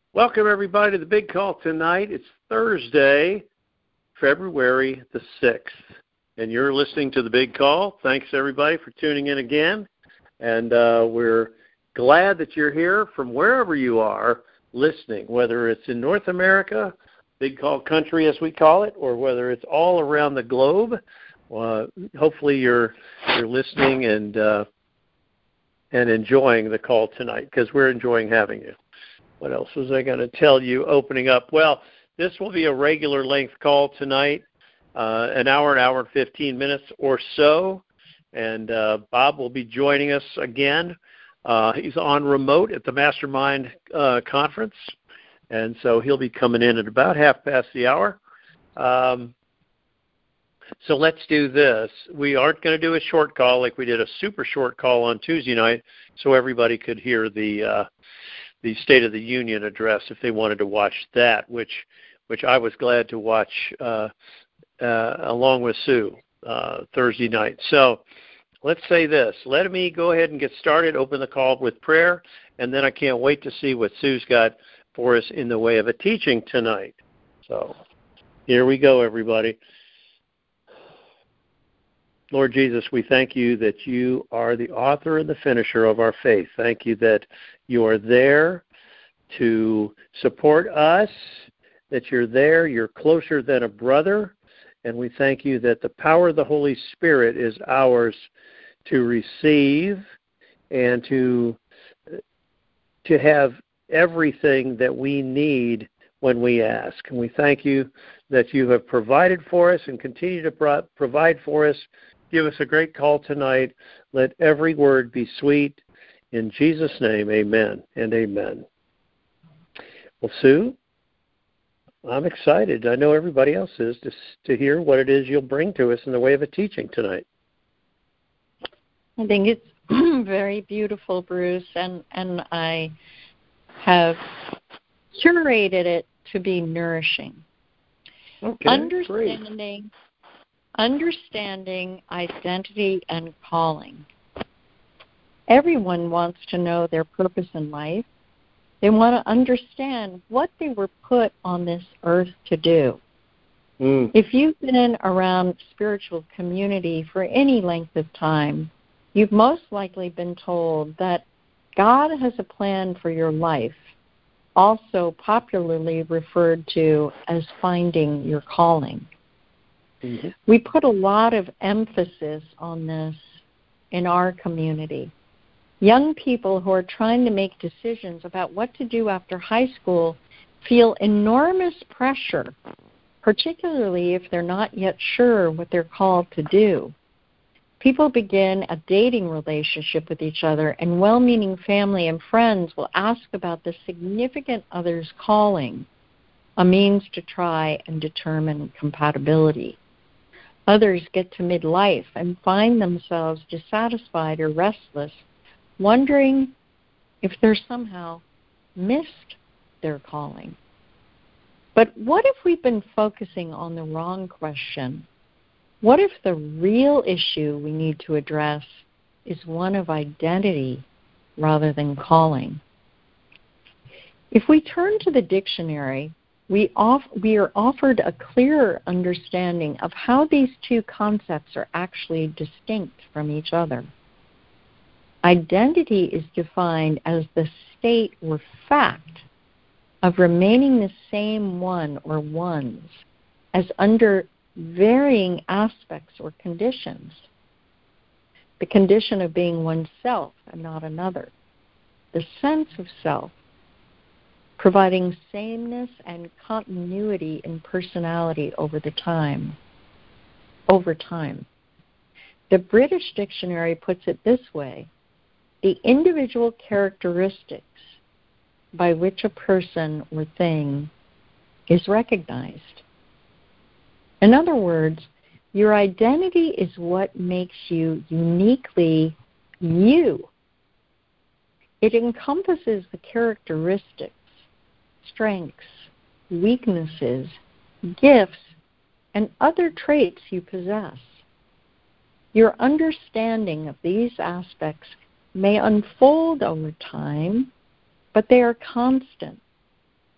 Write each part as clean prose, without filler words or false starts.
Welcome, everybody, to the big call tonight. It's Thursday, February the 6th, and you're listening to the big call. Thanks, everybody, for tuning in again, and we're glad that you're here from wherever you are listening, whether it's in North America, big call country as we call it, or whether it's all around the globe. Hopefully you're listening and enjoying the call tonight, because we're enjoying having you. What else was I going to tell you opening up? Well, this will be a regular length call tonight, an hour and 15 minutes or so. And Bob will be joining us again. He's on remote at the Mastermind conference. And so he'll be coming in at about 1:30. So let's do this. We aren't going to do a short call like we did a super short call on Tuesday night so everybody could hear the State of the Union address if they wanted to watch that, which I was glad to watch along with Sue Thursday night. So let's say this. Let me go ahead and get started, open the call with prayer, and then I can't wait to see what Sue's got for us in the way of a teaching tonight. So here we go, everybody. Lord Jesus, we thank you that you are the author and the finisher of our faith. Thank you that you are there to support us, that you're there, you're closer than a brother, and we thank you that the power of the Holy Spirit is ours to receive and to have everything that we need when we ask. And we thank you that you have provided for us and continue to provide for us. Give us a great call tonight. Let every word be sweet. In Jesus' name, amen and amen. Well, Sue, I'm excited. I know everybody else is to hear what it is you'll bring to us in the way of a teaching tonight. I think it's very beautiful, Bruce, and I have curated it to be nourishing. Okay, Understanding identity and calling. Everyone wants to know their purpose in life. They want to understand what they were put on this earth to do. If you've been around spiritual community for any length of time, you've most likely been told that God has a plan for your life, also popularly referred to as finding your calling. Mm-hmm. We put a lot of emphasis on this in our community. Young people who are trying to make decisions about what to do after high school feel enormous pressure, particularly if they're not yet sure what they're called to do. People begin a dating relationship with each other, and well-meaning family and friends will ask about the significant other's calling, a means to try and determine compatibility. Others get to midlife and find themselves dissatisfied or restless, wondering if they're somehow missed their calling. But what if we've been focusing on the wrong question? What if the real issue we need to address is one of identity rather than calling? If we turn to the dictionary, we are offered a clearer understanding of how these two concepts are actually distinct from each other. Identity is defined as the state or fact of remaining the same one or ones as under varying aspects or conditions. The condition of being oneself and not another. The sense of self, providing sameness and continuity in personality over time. The British Dictionary puts it this way: the individual characteristics by which a person or thing is recognized. In other words, your identity is what makes you uniquely you. It encompasses the characteristics, strengths, weaknesses, gifts, and other traits you possess. Your understanding of these aspects may unfold over time, but they are constant,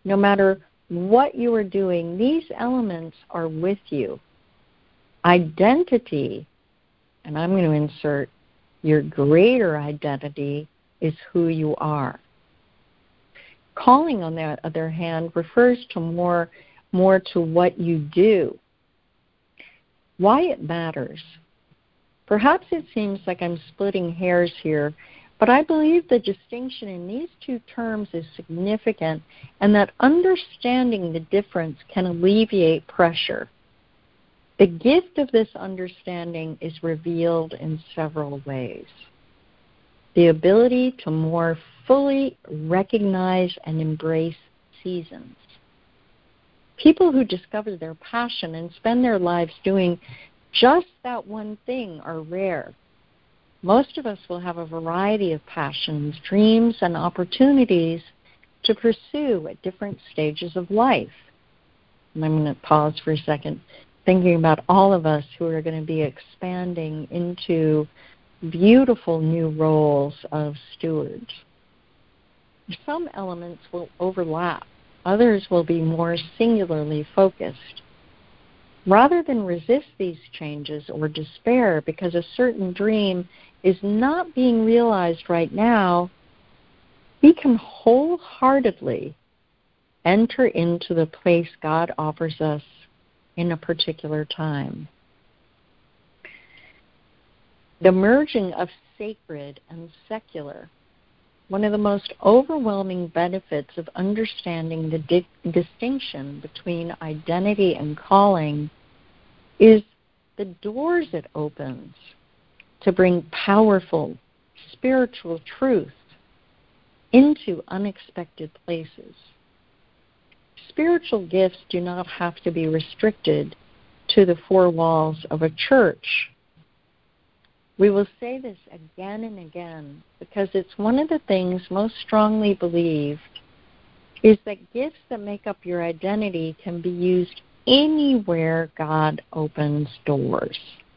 No matter what you are doing, these elements are with you. Identity, and I'm going to insert your greater identity, is who you are. Calling, on the other hand, refers to more to what you do. Why it matters. Perhaps it seems like I'm splitting hairs here, but I believe the distinction in these two terms is significant, and that understanding the difference can alleviate pressure. The gift of this understanding is revealed in several ways. The ability to more fully recognize and embrace seasons. People who discover their passion and spend their lives doing just that one thing are rare. Most of us will have a variety of passions, dreams, and opportunities to pursue at different stages of life. And I'm going to pause for a second, thinking about all of us who are going to be expanding into beautiful new roles of stewards. Some elements will overlap. Others will be more singularly focused. Rather than resist these changes or despair because a certain dream is not being realized right now, we can wholeheartedly enter into the place God offers us in a particular time. The merging of sacred and secular. One of the most overwhelming benefits of understanding the distinction between identity and calling is the doors it opens to bring powerful spiritual truth into unexpected places. Spiritual gifts do not have to be restricted to the four walls of a church. We will say this again and again because it's one of the things most strongly believed is that gifts that make up your identity can be used anywhere God opens doors.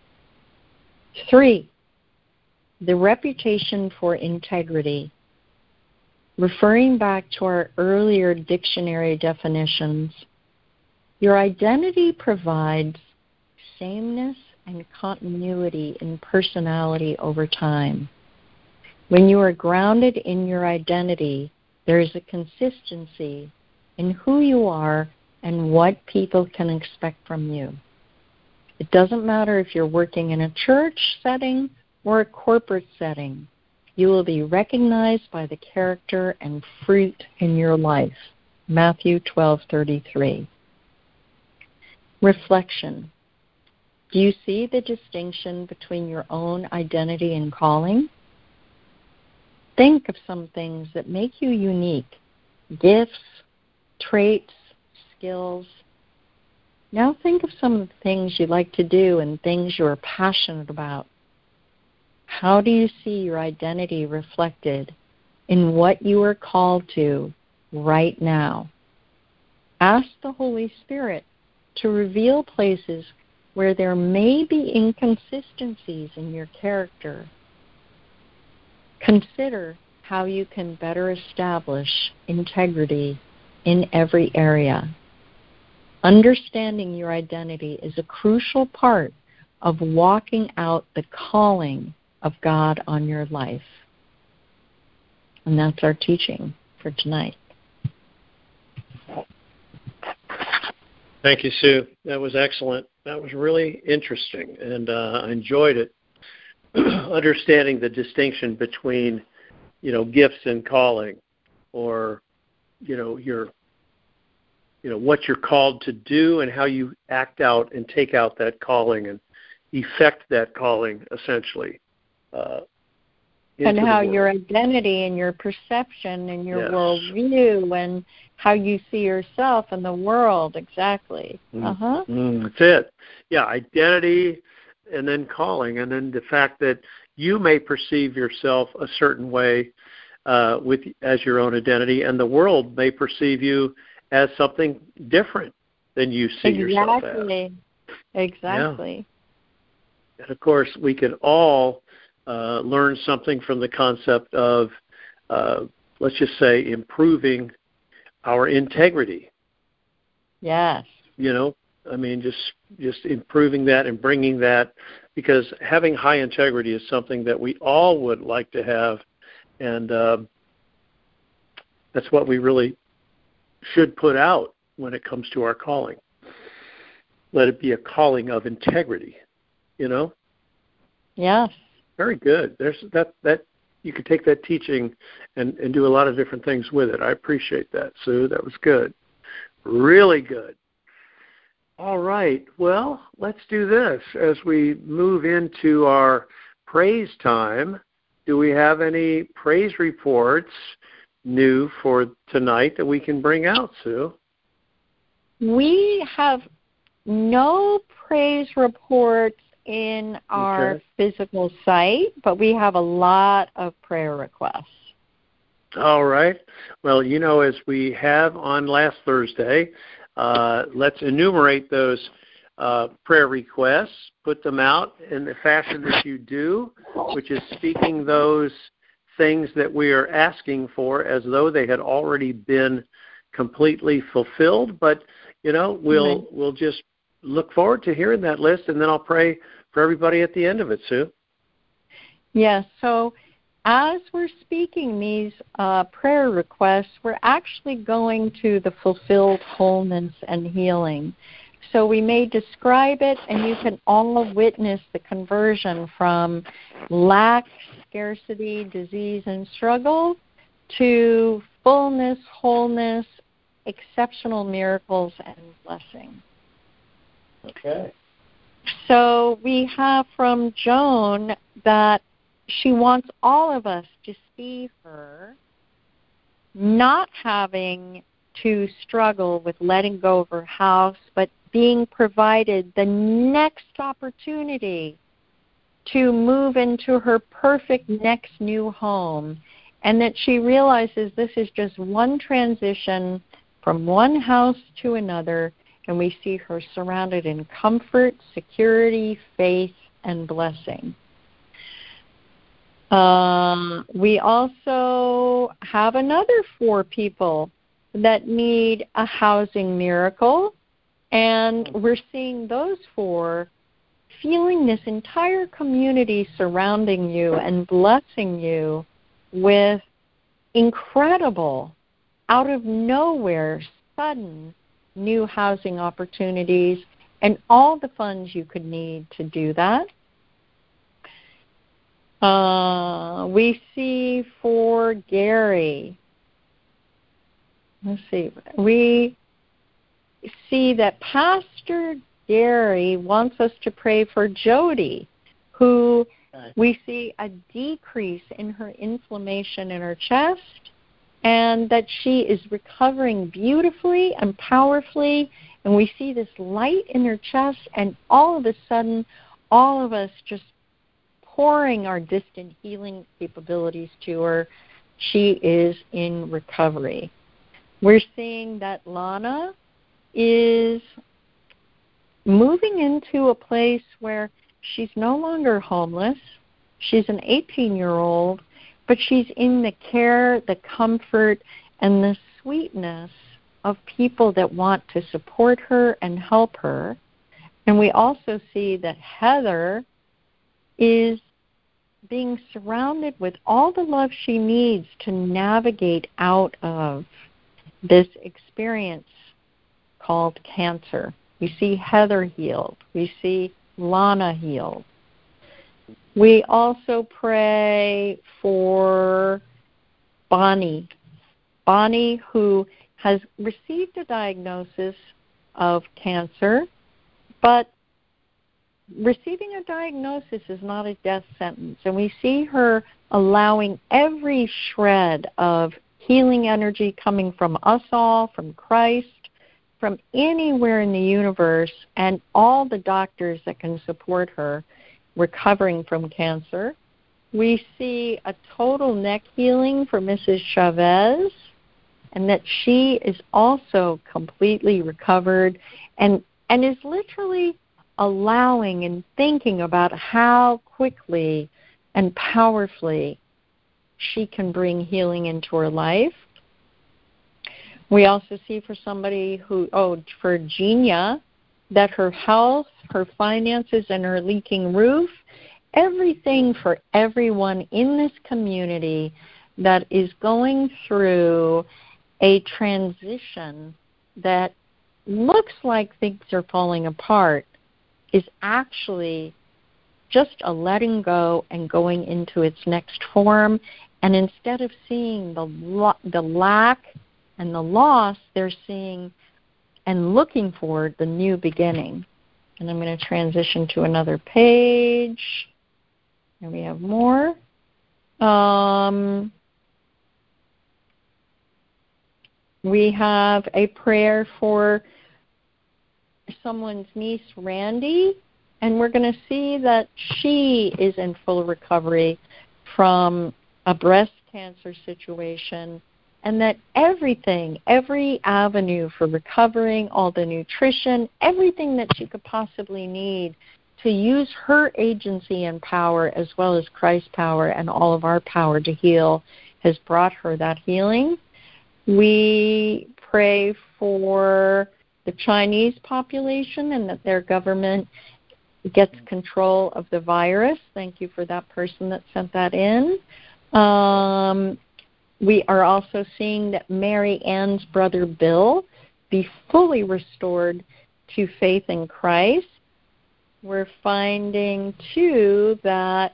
3, the reputation for integrity. Referring back to our earlier dictionary definitions, your identity provides sameness and continuity in personality over time. When you are grounded in your identity, there is a consistency in who you are and what people can expect from you. It doesn't matter if you're working in a church setting or a corporate setting. You will be recognized by the character and fruit in your life. Matthew 12:33. Reflection. Do you see the distinction between your own identity and calling? Think of some things that make you unique. Gifts, traits, skills. Now think of some of the things you like to do and things you are passionate about. How do you see your identity reflected in what you are called to right now? Ask the Holy Spirit to reveal places where there may be inconsistencies in your character. Consider how you can better establish integrity in every area. Understanding your identity is a crucial part of walking out the calling of God on your life. And that's our teaching for tonight. Thank you, Sue. That was excellent. That was really interesting, and I enjoyed it. Understanding the distinction between, gifts and calling, or, what you're called to do and how you act out and take out that calling and effect that calling, essentially. And how your identity and your perception and your worldview and how you see yourself and the world, exactly. That's it. Yeah, identity and then calling, and then the fact that you may perceive yourself a certain way as your own identity, and the world may perceive you as something different than you see yourself as. Exactly. Yeah. And of course, we can all learn something from the concept of, let's just say, improving our integrity. Yes. You know, I mean, just improving that and bringing that, because having high integrity is something that we all would like to have, and that's what we really should put out when it comes to our calling. Let it be a calling of integrity, you know? Yes. Very good. There's that you could take that teaching and do a lot of different things with it. I appreciate that, Sue. That was good. Really good. All right. Well, let's do this. As we move into our praise time, do we have any praise reports new for tonight that we can bring out, Sue? We have no praise reports in our physical site, but we have a lot of prayer requests. All right. Well, you know, as we have on last Thursday, let's enumerate those prayer requests, put them out in the fashion that you do, which is speaking those things that we are asking for as though they had already been completely fulfilled. But, you know, we'll just look forward to hearing that list, and then I'll pray for everybody at the end of it, Sue. Yes, so as we're speaking these prayer requests, we're actually going to the fulfilled wholeness and healing. So we may describe it, and you can all witness the conversion from lack, scarcity, disease, and struggle to fullness, wholeness, exceptional miracles, and blessing. Okay. So we have from Joan that she wants all of us to see her not having to struggle with letting go of her house, but being provided the next opportunity to move into her perfect next new home, and that she realizes this is just one transition from one house to another, and we see her surrounded in comfort, security, faith, and blessing. We also have another 4 people that need a housing miracle, and we're seeing those 4 feeling this entire community surrounding you and blessing you with incredible, out of nowhere, sudden new housing opportunities and all the funds you could need to do that. We see for Gary, let's see, we see that Pastor Gary wants us to pray for Jody, who we see a decrease in her inflammation in her chest, and that she is recovering beautifully and powerfully, and we see this light in her chest, and all of a sudden, all of us just pouring our distant healing capabilities to her. She is in recovery. We're seeing that Lana is moving into a place where she's no longer homeless. She's an 18-year-old, but she's in the care, the comfort, and the sweetness of people that want to support her and help her. And we also see that Heather is being surrounded with all the love she needs to navigate out of this experience called cancer. We see Heather healed. We see Lana healed. We also pray for Bonnie. Bonnie, who has received a diagnosis of cancer, but receiving a diagnosis is not a death sentence. And we see her allowing every shred of healing energy coming from us all, from Christ, from anywhere in the universe, and all the doctors that can support her recovering from cancer. We see a total neck healing for Mrs. Chavez, and that she is also completely recovered and is literally allowing and thinking about how quickly and powerfully she can bring healing into her life. We also see for somebody for Genia, that her health, her finances, and her leaking roof, everything for everyone in this community that is going through a transition that looks like things are falling apart is actually just a letting go and going into its next form. And instead of seeing the lack and the loss, they're seeing and looking for the new beginning. And I'm going to transition to another page. And we have more. We have a prayer for someone's niece, Randy, and we're going to see that she is in full recovery from a breast cancer situation, and that everything, every avenue for recovering, all the nutrition, everything that she could possibly need to use her agency and power as well as Christ's power and all of our power to heal has brought her that healing. We pray for the Chinese population and that their government gets control of the virus. Thank you for that person that sent that in. We are also seeing that Mary Ann's brother Bill be fully restored to faith in Christ. We're finding, too, that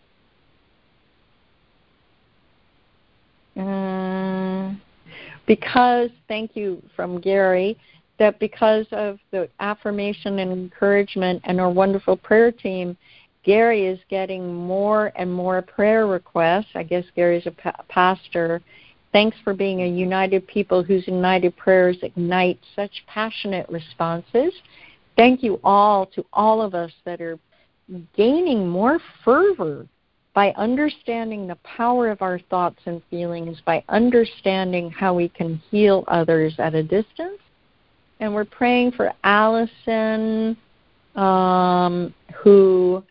thank you from Gary, that because of the affirmation and encouragement and our wonderful prayer team, Gary is getting more and more prayer requests. I guess Gary's a pastor. Thanks for being a united people whose united prayers ignite such passionate responses. Thank you all to all of us that are gaining more fervor by understanding the power of our thoughts and feelings, by understanding how we can heal others at a distance. And we're praying for Allison, who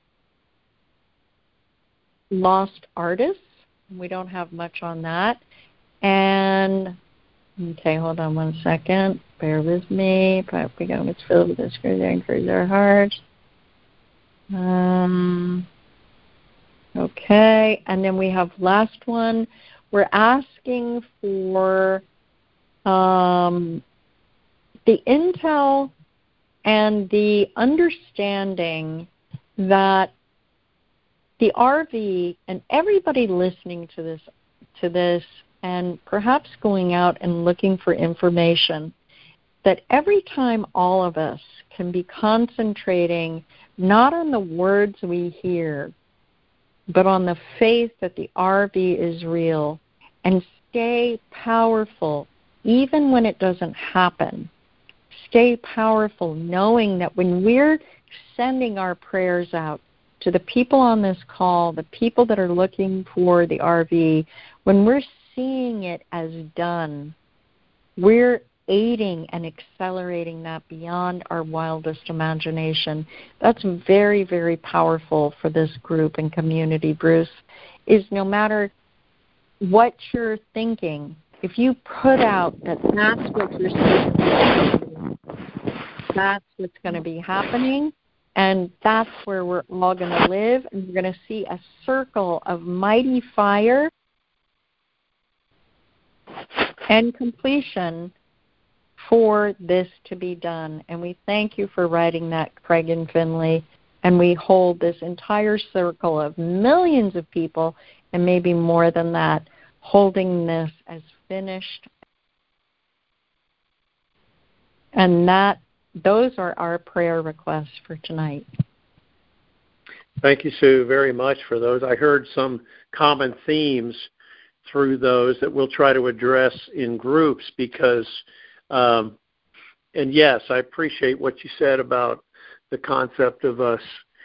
lost artists. We don't have much on that. And, okay, hold on one second. Bear with me. We got it's filled with the Spirit that encourages our hearts. Okay, and then we have last one. We're asking for the intel and the understanding that the RV and everybody listening to this and perhaps going out and looking for information, that every time all of us can be concentrating not on the words we hear, but on the faith that the RV is real, and stay powerful even when it doesn't happen. Stay powerful knowing that when we're sending our prayers out to the people on this call, the people that are looking for the RV, when we're seeing it as done, we're aiding and accelerating that beyond our wildest imagination. That's very, very powerful for this group and community, Bruce, is no matter what you're thinking, if you put out that that's what you're seeing, that's what's going to be happening, and that's where we're all going to live, and we're going to see a circle of mighty fire and completion for this to be done. And we thank you for writing that, Craig and Finley, and we hold this entire circle of millions of people, and maybe more than that, holding this as finished. And those are our prayer requests for tonight. Thank you, Sue, very much for those. I heard some common themes through those that we'll try to address in groups because, and yes, I appreciate what you said about the concept of us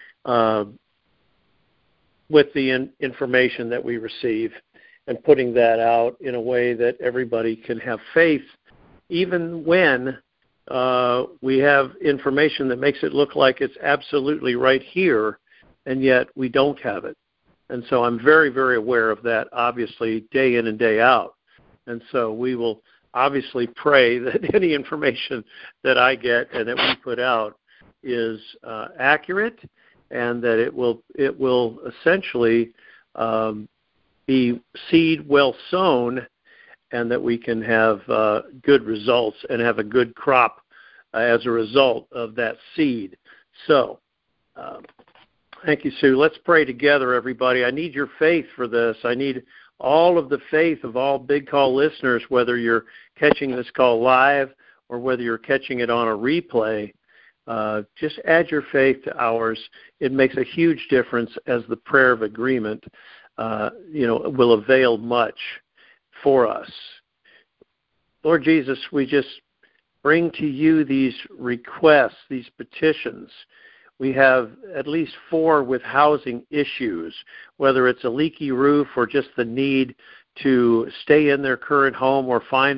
with the information that we receive and putting that out in a way that everybody can have faith, even when we have information that makes it look like it's absolutely right here, and yet we don't have it. And so I'm very, very aware of that, obviously, day in and day out. And so we will obviously pray that any information that I get and that we put out is accurate, and that it will essentially be seed well sown, and that we can have good results and have a good crop as a result of that seed. So, thank you, Sue. Let's pray together, everybody. I need your faith for this. I need all of the faith of all Big Call listeners, whether you're catching this call live or whether you're catching it on a replay. Just add your faith to ours. It makes a huge difference, as the prayer of agreement, will avail much for us. Lord Jesus, we just bring to you these requests, these petitions. We have at least 4 with housing issues, whether it's a leaky roof or just the need to stay in their current home or find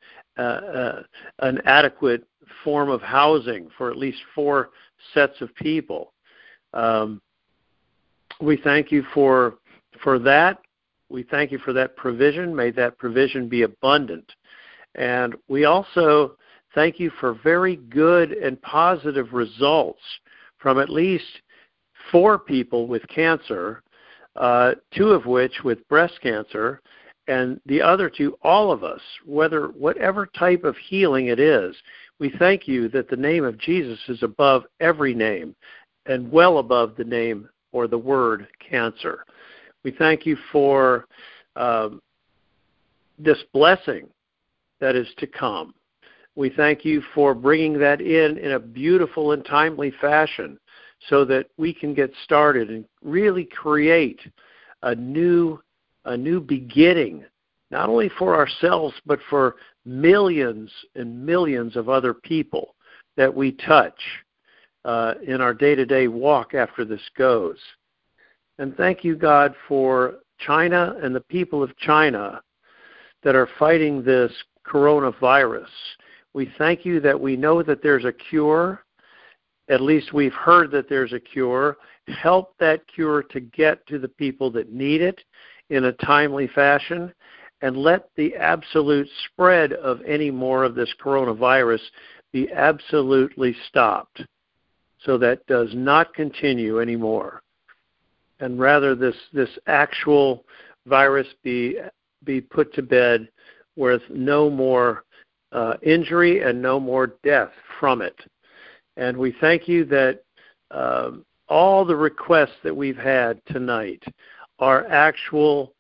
an adequate form of housing for at least 4 sets of people. We thank you for that. We thank you for that provision. May that provision be abundant. And we also thank you for very good and positive results from at least 4 people with cancer, 2 of which with breast cancer, and the other 2, all of us, whatever type of healing it is. We thank you that the name of Jesus is above every name and well above the name or the word cancer. We thank you for this blessing that is to come. We thank you for bringing that in a beautiful and timely fashion so that we can get started and really create a new beginning, not only for ourselves but for millions and millions of other people that we touch in our day-to-day walk after this goes. And thank you, God, for China and the people of China that are fighting this coronavirus. We thank you that we know that there's a cure. At least we've heard that there's a cure. Help that cure to get to the people that need it in a timely fashion, and let the absolute spread of any more of this coronavirus be absolutely stopped, so that does not continue anymore. And rather this actual virus be put to bed with no more injury and no more death from it. And we thank you that all the requests that we've had tonight are actual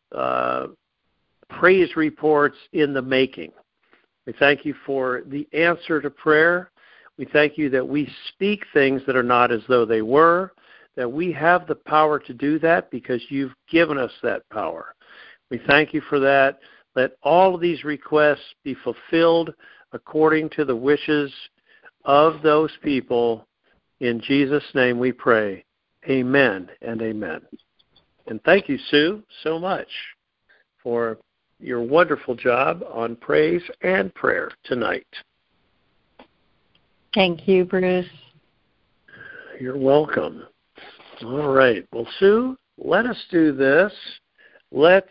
praise reports in the making. We thank you for the answer to prayer. We thank you that we speak things that are not as though they were, that we have the power to do that because you've given us that power. We thank you for that. Let all of these requests be fulfilled according to the wishes of those people. In Jesus' name we pray. Amen and amen. And thank you, Sue, so much for your wonderful job on praise and prayer tonight. Thank you, Bruce. You're welcome. All right. Well, Sue, let us do this. Let's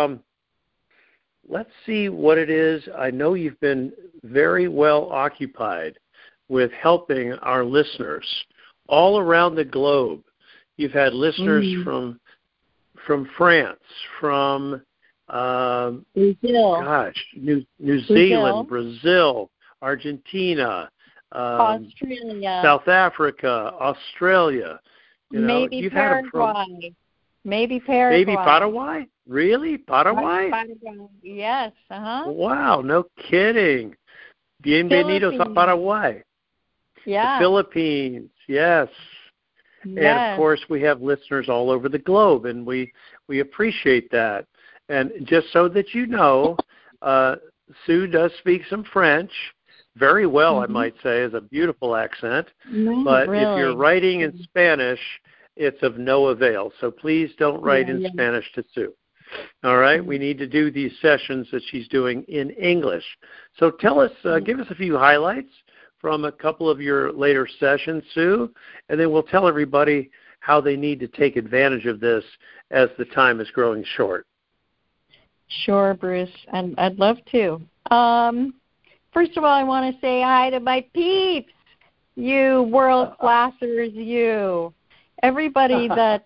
see what it is. I know you've been very well occupied with helping our listeners all around the globe. You've had listeners from France, from Brazil, New Zealand, Brazil, Argentina, Australia, South Africa, Australia. Maybe Paraguay. Maybe Paraguay. Really? Paraguay? Yes. Wow, no kidding. Bienvenidos a Paraguay. Yeah. The Philippines, yes. And, of course, we have listeners all over the globe, and we appreciate that. And just so that you know, Sue does speak some French very well, I might say, is a beautiful accent. But really. If you're writing in Spanish, it's of no avail. So please don't write in Spanish to Sue. All right? We need to do these sessions that she's doing in English. So tell us, give us a few highlights from a couple of your later sessions, Sue, and then we'll tell everybody how they need to take advantage of this as the time is growing short. Sure, Bruce, and I'd love to. First of all, I want to say hi to my peeps, you world classers, you, everybody that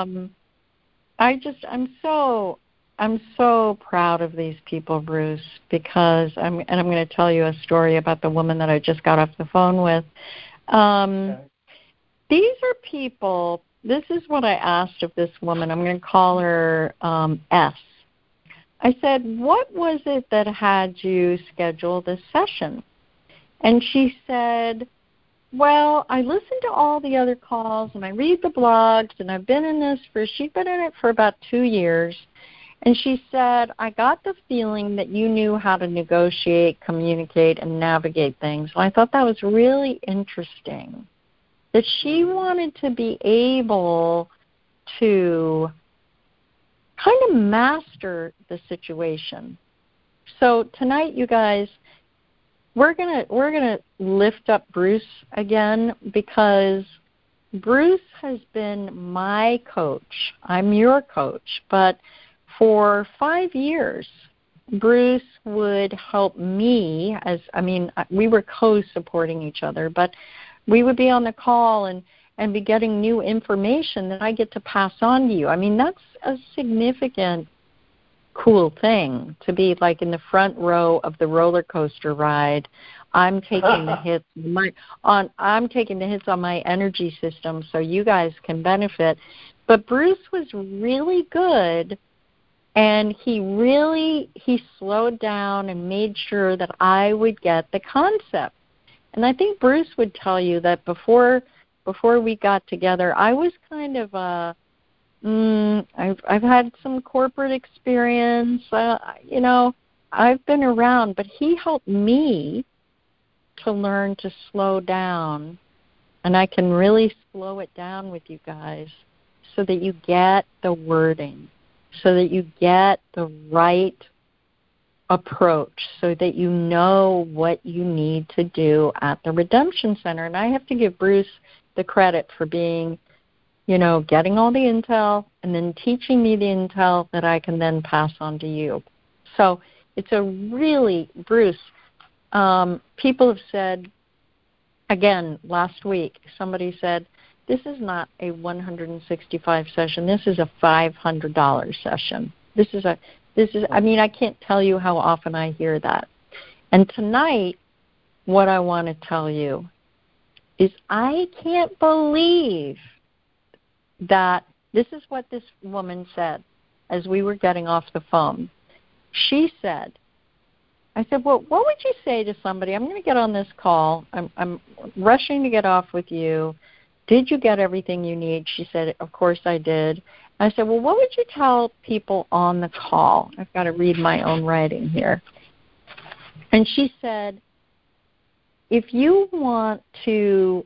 I'm so proud of these people, Bruce, because I'm going to tell you a story about the woman that I just got off the phone with. Okay. These are people. This is what I asked of this woman. I'm going to call her S. I said, what was it that had you schedule this session? And she said, well, I listened to all the other calls, and I read the blogs, and she'd been in it for about 2 years. And she said, I got the feeling that you knew how to negotiate, communicate, and navigate things. And I thought that was really interesting, that she wanted to be able to kind of master the situation. So tonight, you guys, we're gonna lift up Bruce again, because Bruce has been my coach. I'm your coach, but for 5 years, Bruce would help me we were co-supporting each other, but we would be on the call and be getting new information that I get to pass on to you. I mean, that's a significant, cool thing to be like in the front row of the roller coaster ride. I'm taking the hits I'm taking the hits on my energy system so you guys can benefit. But Bruce was really good, and he slowed down and made sure that I would get the concept. And I think Bruce would tell you that before we got together, I was kind of I've had some corporate experience. I've been around, but he helped me to learn to slow down, and I can really slow it down with you guys so that you get the wording, so that you get the right approach, so that you know what you need to do at the Redemption Center. And I have to give Bruce the credit for being, getting all the intel and then teaching me the intel that I can then pass on to you. So it's a really, Bruce, people have said, again, last week, somebody said, this is not a 165 session. This is a $500 session. I can't tell you how often I hear that. And tonight, what I want to tell you is I can't believe that this is what this woman said as we were getting off the phone. She said, I said, well, what would you say to somebody? I'm going to get on this call. I'm rushing to get off with you. Did you get everything you need? She said, of course I did. I said, well, what would you tell people on the call? I've got to read my own writing here. And she said, if you want to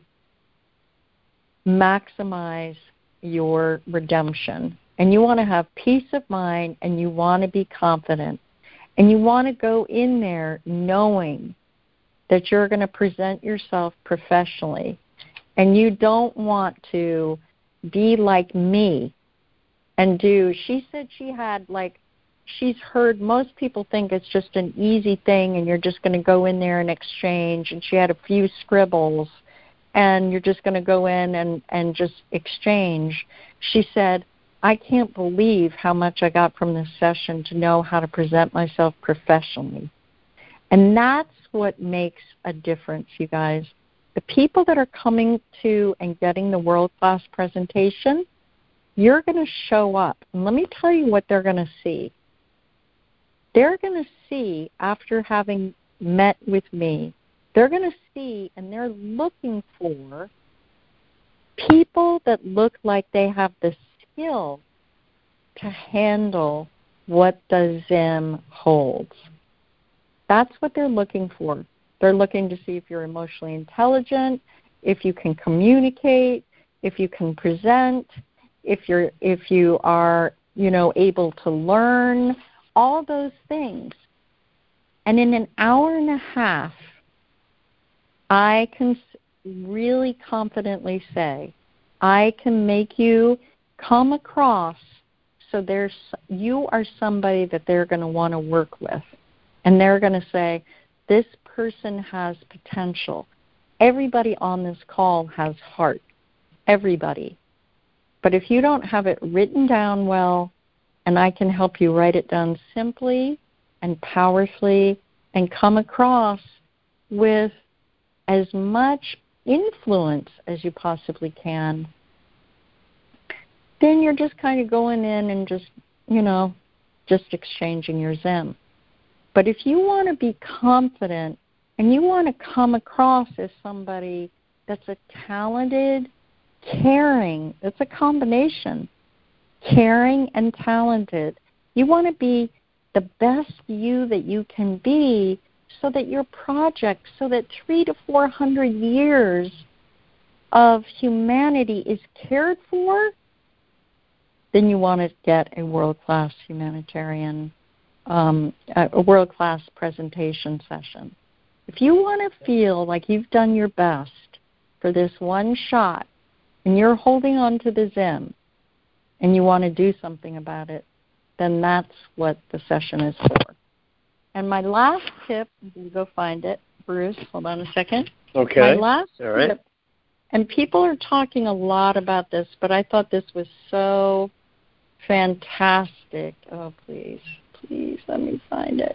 maximize your redemption and you want to have peace of mind and you want to be confident and you want to go in there knowing that you're going to present yourself professionally and you don't want to be like me and she said she's heard most people think it's just an easy thing and you're just going to go in there and exchange, and she had a few scribbles and you're just going to go in and just exchange. She said, I can't believe how much I got from this session to know how to present myself professionally. And that's what makes a difference, you guys. The people that are coming to and getting the world-class presentation, you're going to show up. And let me tell you what they're going to see. They're going to see, after having met with me, they're going to see and they're looking for people that look like they have the skill to handle what the Zim holds. That's what they're looking for. They're looking to see if you're emotionally intelligent, if you can communicate, if you can present, if you are, able to learn, all those things. And in an hour and a half, I can really confidently say, I can make you come across So you are somebody that they're going to want to work with. And they're going to say, this person has potential. Everybody on this call has heart. Everybody. But if you don't have it written down well, and I can help you write it down simply and powerfully and come across with as much influence as you possibly can, then you're just kind of going in and just exchanging your Zen. But if you want to be confident and you want to come across as somebody that's a talented, caring, it's a combination, caring and talented, you want to be the best you that you can be so that your project, so that 300 to 400 years of humanity is cared for, then you want to get a world-class humanitarian, a world-class presentation session. If you want to feel like you've done your best for this one shot and you're holding on to the Zen and you want to do something about it, then that's what the session is for. And my last tip, you go find it, Bruce, hold on a second. Okay. My last All right. tip, and people are talking a lot about this, but I thought this was so fantastic. Oh, please let me find it.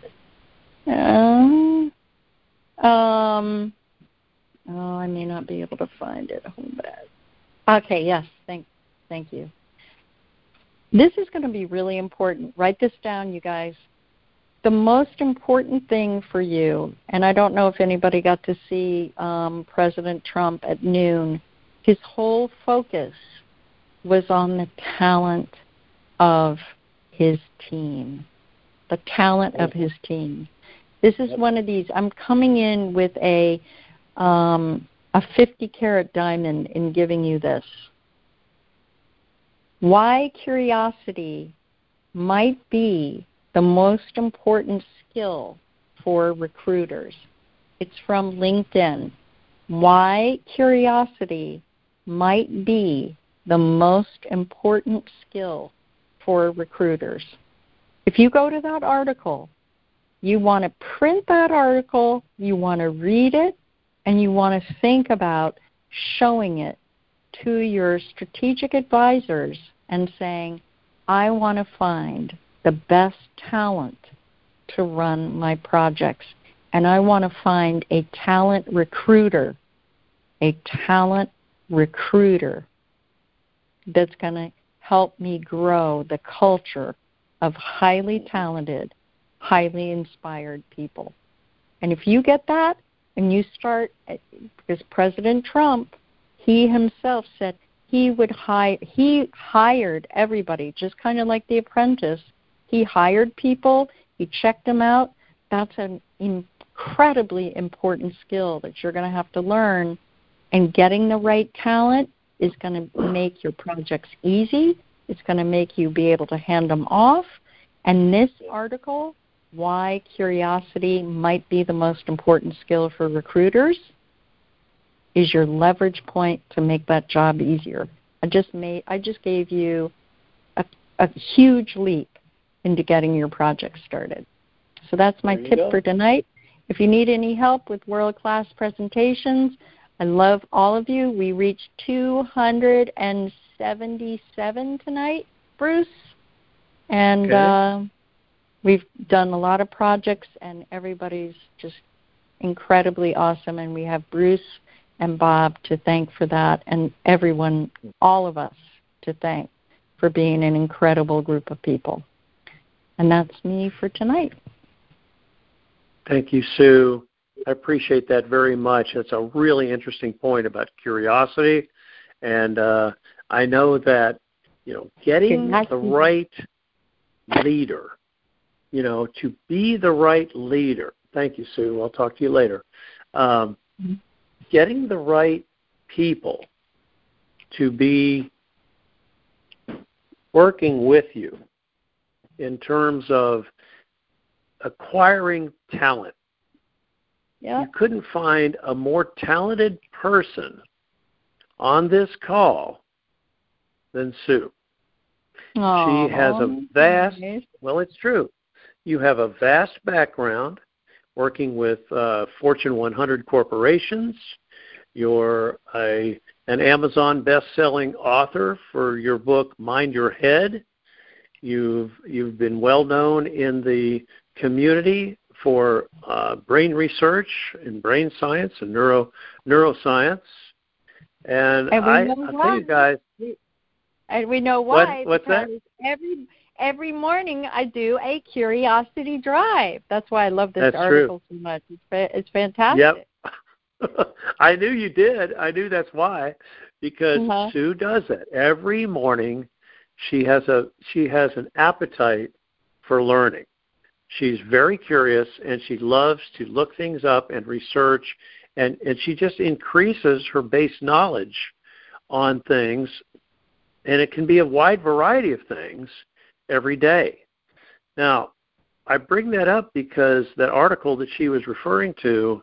I may not be able to find it. Hold on. Okay, yes, thank you. This is going to be really important. Write this down, you guys. The most important thing for you, and I don't know if anybody got to see President Trump at noon, his whole focus was on the talent of his team. The talent of his team. This is one of these. I'm coming in with a 50-carat diamond in giving you this. Why curiosity might be the most important skill for recruiters. It's from LinkedIn. Why curiosity might be the most important skill for recruiters. If you go to that article, you want to print that article, you want to read it, and you want to think about showing it to your strategic advisors and saying, I want to find the best talent to run my projects, and I want to find a talent recruiter that's going to help me grow the culture of highly talented, highly inspired people. And if you get that and you start, because President Trump, he himself said he hired everybody, just kind of like The Apprentice. He hired people, he checked them out. That's an incredibly important skill that you're going to have to learn. And getting the right talent is going to make your projects easy. It's going to make you be able to hand them off. And this article, Why Curiosity Might Be the Most Important Skill for Recruiters, is your leverage point to make that job easier. I just gave you a huge leap into getting your project started. So that's my tip for tonight. If you need any help with world-class presentations, I love all of you. We reached 277 tonight, Bruce. And we've done a lot of projects, and everybody's just incredibly awesome. And we have Bruce and Bob to thank for that, and everyone, all of us, to thank for being an incredible group of people. And that's me for tonight. Thank you, Sue. I appreciate that very much. That's a really interesting point about curiosity. And I know that, getting the right leader, to be the right leader. Thank you, Sue. I'll talk to you later. Getting the right people to be working with you in terms of acquiring talent. Yeah. You couldn't find a more talented person on this call than Sue. Oh, She has a vast, well, it's true. You have a vast background working with Fortune 100 corporations. You're an Amazon best-selling author for your book, Mind Your Head. You've been well known in the community for brain research and brain science and neuroscience. And I'll tell you guys. And we know why. What's that? Every morning I do a curiosity drive. That's why I love this article so much. It's fantastic. Yep. I knew you did. I knew that's why, because Sue does it every morning. She has an appetite for learning. She's very curious, and she loves to look things up and research, and she just increases her base knowledge on things, and it can be a wide variety of things every day. Now, I bring that up because that article that she was referring to,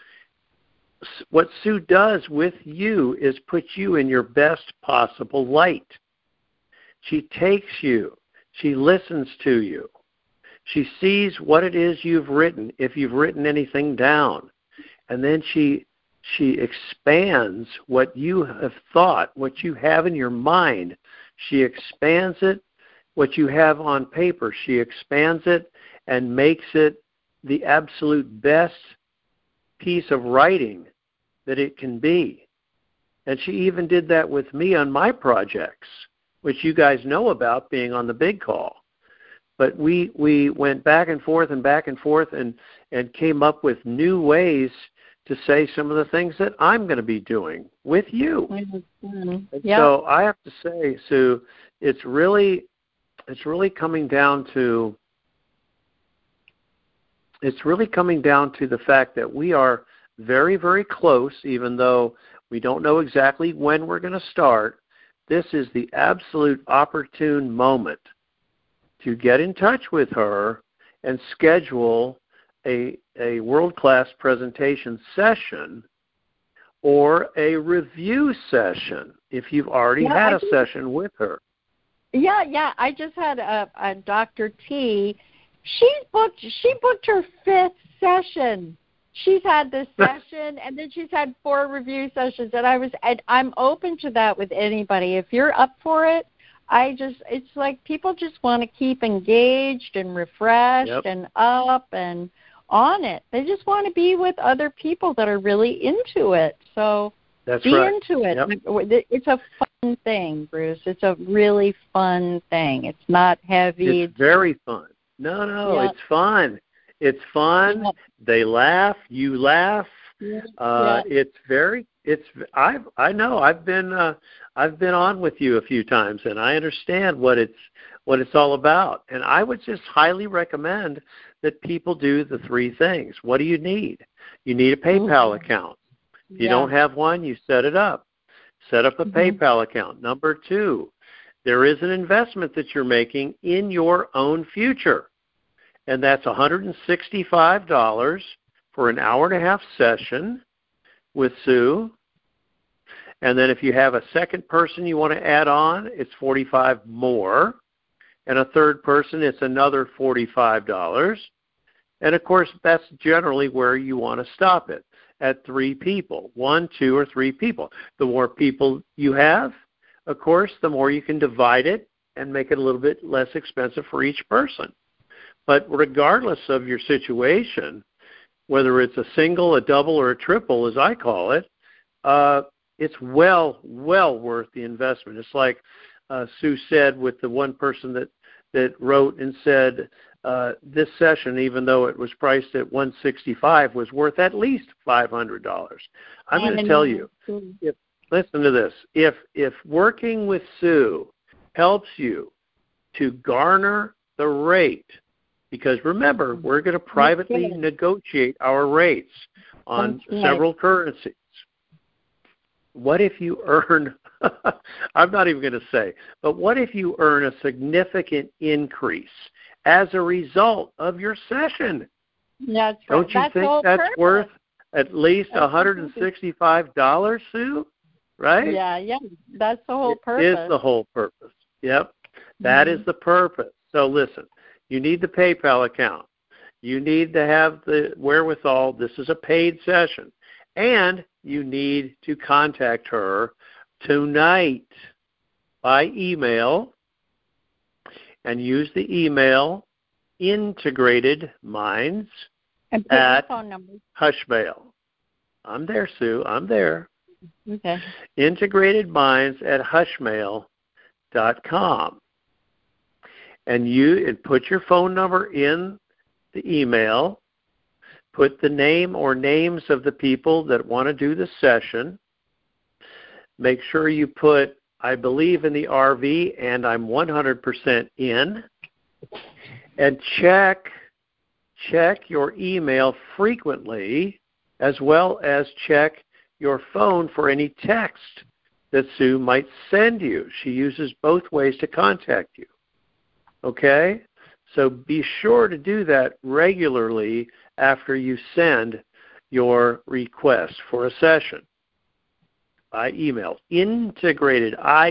what Sue does with you is put you in your best possible light. She takes you. She listens to you. She sees what it is you've written, if you've written anything down. And then she expands what you have thought, what you have in your mind. She expands it, what you have on paper. She expands it and makes it the absolute best piece of writing that it can be. And she even did that with me on my projects, which you guys know about being on the big call. But we went back and forth and came up with new ways to say some of the things that I'm going to be doing with you. Yep. So I have to say, Sue, it's really coming down to the fact that we are very, very close, even though we don't know exactly when we're going to start. This is the absolute opportune moment to get in touch with her and schedule a world-class presentation session or a review session if you've already had a session with her. Yeah. I just had a Dr. T. She booked her 5th session. She's had this session, and then she's had 4 review sessions, and I'm open to that with anybody. If you're up for it, it's like people just want to keep engaged and refreshed and up and on it. They just want to be with other people that are really into it. So be into it. Yep. It's a fun thing, Bruce. It's a really fun thing. It's not heavy. It's very fun. No, it's fun. It's fun. Yeah. They laugh. You laugh. Yeah. I know. I've been on with you a few times, and I understand what it's all about. And I would just highly recommend that people do the 3 things. What do you need? You need a PayPal account. If you don't have one, you set it up. Set up a PayPal account. Number 2, there is an investment that you're making in your own future. And that's $165 for an hour-and-a-half session with Sue. And then if you have a second person you want to add on, it's $45 more. And a third person, it's another $45. And, of course, that's generally where you want to stop it, at 3 people, 1, 2, or 3 people. The more people you have, of course, the more you can divide it and make it a little bit less expensive for each person. But regardless of your situation, whether it's a single, a double, or a triple, as I call it, it's well worth the investment. It's like Sue said with the one person that wrote and said this session, even though it was priced at $165, was worth at least $500. I'm going to tell you, listen to this. If working with Sue helps you to garner the rate, because remember, we're going to privately negotiate our rates on several currencies. What if you earn, I'm not even going to say, but what if you earn a significant increase as a result of your session? That's right. Don't you think that's worth at least $165, Sue? Right? Yeah. That's the whole purpose. It is the whole purpose. Yep. That is the purpose. So listen, you need the PayPal account. You need to have the wherewithal. This is a paid session. And you need to contact her tonight by email and use the email integratedminds and at phone number. Hushmail. I'm there, Sue. I'm there. Okay. Integratedminds at Hushmail.com. And put your phone number in the email. Put the name or names of the people that want to do the session. Make sure you put, I believe in the RV, and I'm 100% in. And check your email frequently, as well as check your phone for any text that Sue might send you. She uses both ways to contact you. Okay? So be sure to do that regularly after you send your request for a session by email. Integrated,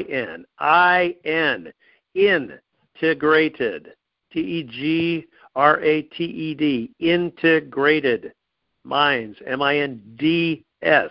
I-N, integrated, T-E-G-R-A-T-E-D, integrated minds, M-I-N-D-S,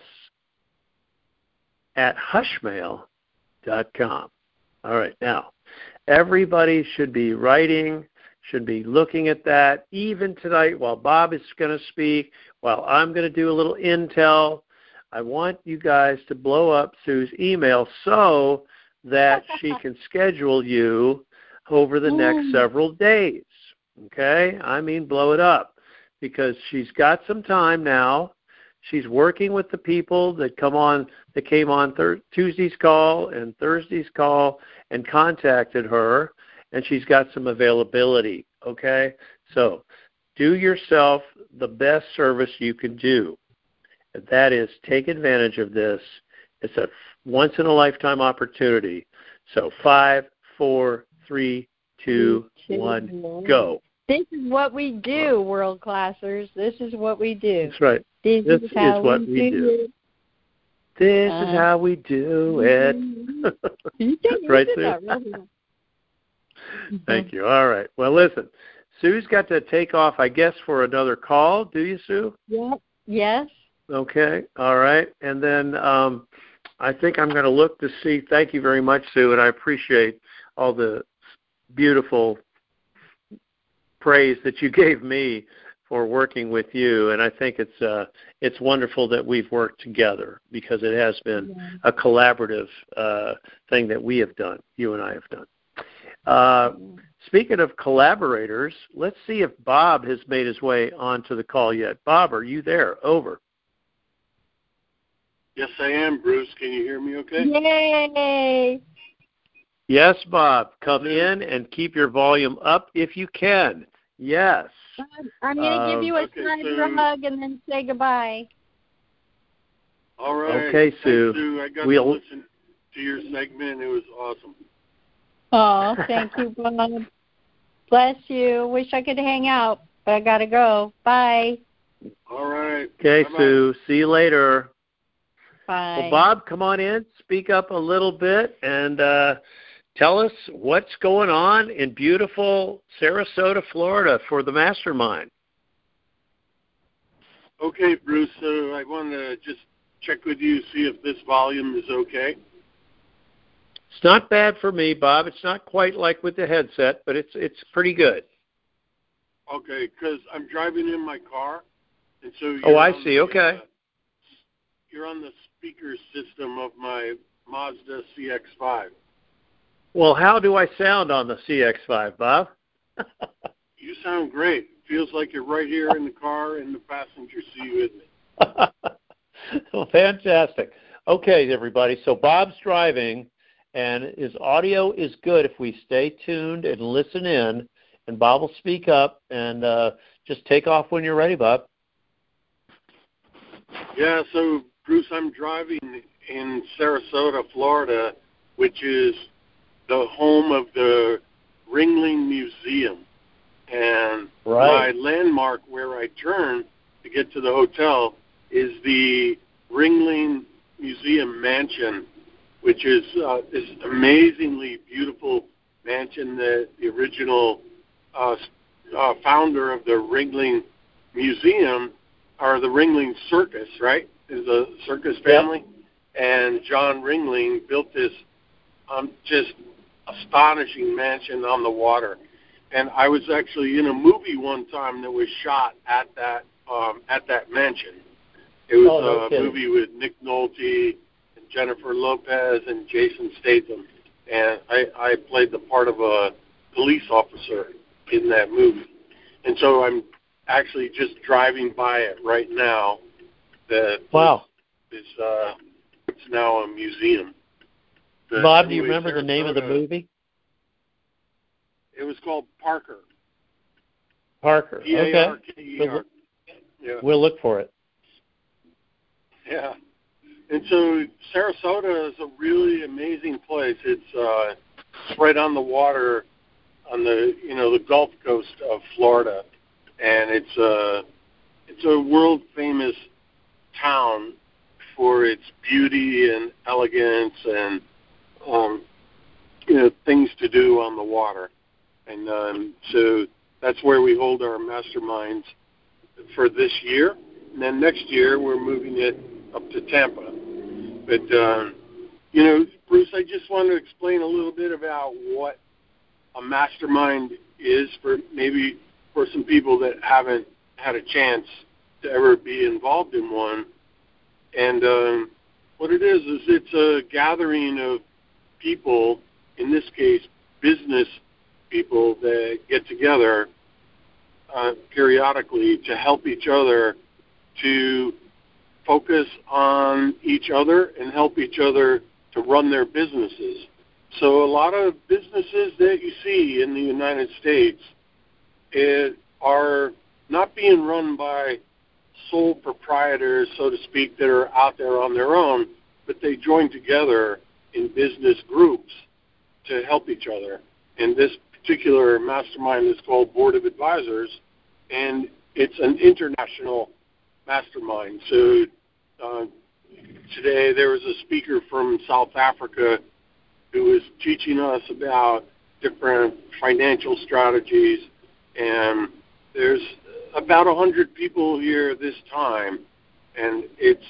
at Hushmail.com. All right, now, everybody should be writing, should be looking at that, even tonight while Bob is going to speak, while I'm going to do a little intel. I want you guys to blow up Sue's email so that she can schedule you over the next several days. Okay? I mean, blow it up, because she's got some time now. She's working with the people that came on Tuesday's call and Thursday's call and contacted her, and she's got some availability, okay? So do yourself the best service you can do. And that is take advantage of this. It's a once-in-a-lifetime opportunity. So 5, 4, 3, 2, 1, go. This is what we do, world classers. This is what we do. That's right. This is what we do. This is how we do it. Right, Sue? Thank you. All right. Well, listen, Sue's got to take off, I guess, for another call. Do you, Sue? Yep. Yes. Okay. All right. And then I think I'm going to look to see. Thank you very much, Sue, and I appreciate all the beautiful praise that you gave me for working with you, and I think it's wonderful that we've worked together, because it has been a collaborative thing that we have done, you and I have done. Speaking of collaborators, let's see if Bob has made his way onto the call yet. Bob, are you there? Over. Yes, I am, Bruce. Can you hear me okay? Yay! Yes, Bob. Come in and keep your volume up if you can. Yes. I'm going to give you a cyber hug and then say goodbye. All right. Okay, Sue. Thanks, Sue. I got to listen to your segment. It was awesome. Oh, thank you, Bob. Bless you. Wish I could hang out, but I got to go. Bye. All right. Okay, Bye-bye. Sue. See you later. Bye. Well, Bob, come on in. Speak up a little bit and tell us what's going on in beautiful Sarasota, Florida for the Mastermind. Okay, Bruce. So I want to just check with you, see if this volume is okay. It's not bad for me, Bob. It's not quite like with the headset, but it's pretty good. Okay, because I'm driving in my car, and so I see. Okay. You're on the speaker system of my Mazda CX-5. Well, how do I sound on the CX-5, Bob? You sound great. Feels like you're right here in the car in the passenger seat with me. Well, fantastic. Okay, everybody. So Bob's driving, and his audio is good if we stay tuned and listen in, and Bob will speak up, and just take off when you're ready, Bob. Yeah, so, Bruce, I'm driving in Sarasota, Florida, which is the home of the Ringling Museum. And my landmark where I turn to get to the hotel is the Ringling Museum Mansion, which is this amazingly beautiful mansion that the original founder of the Ringling Museum, or the Ringling Circus, right, is a circus family. And John Ringling built this just astonishing mansion on the water. And I was actually in a movie one time that was shot at that mansion. It was a movie with Nick Nolte and Jennifer Lopez and Jason Statham. And I played the part of a police officer in that movie. And so I'm actually just driving by it right now. It's now a museum. Bob, do you remember the name of the movie? It was called Parker. Parker. Okay. Yeah. We'll look for it. Yeah. And so Sarasota is a really amazing place. It's right on the water on the Gulf Coast of Florida, and it's a world famous town for its beauty and elegance and things to do on the water. And so that's where we hold our masterminds for this year. And then next year we're moving it up to Tampa. But, Bruce, I just want to explain a little bit about what a mastermind is for some people that haven't had a chance to ever be involved in one. And what it is it's a gathering of people, in this case business people, that get together periodically to help each other to focus on each other and help each other to run their businesses. So a lot of businesses that you see in the United States are not being run by sole proprietors, so to speak, that are out there on their own, but they join together in business groups to help each other. And this particular mastermind is called Board of Advisors, and it's an international mastermind. So today there was a speaker from South Africa who was teaching us about different financial strategies, and there's about 100 people here this time, and it's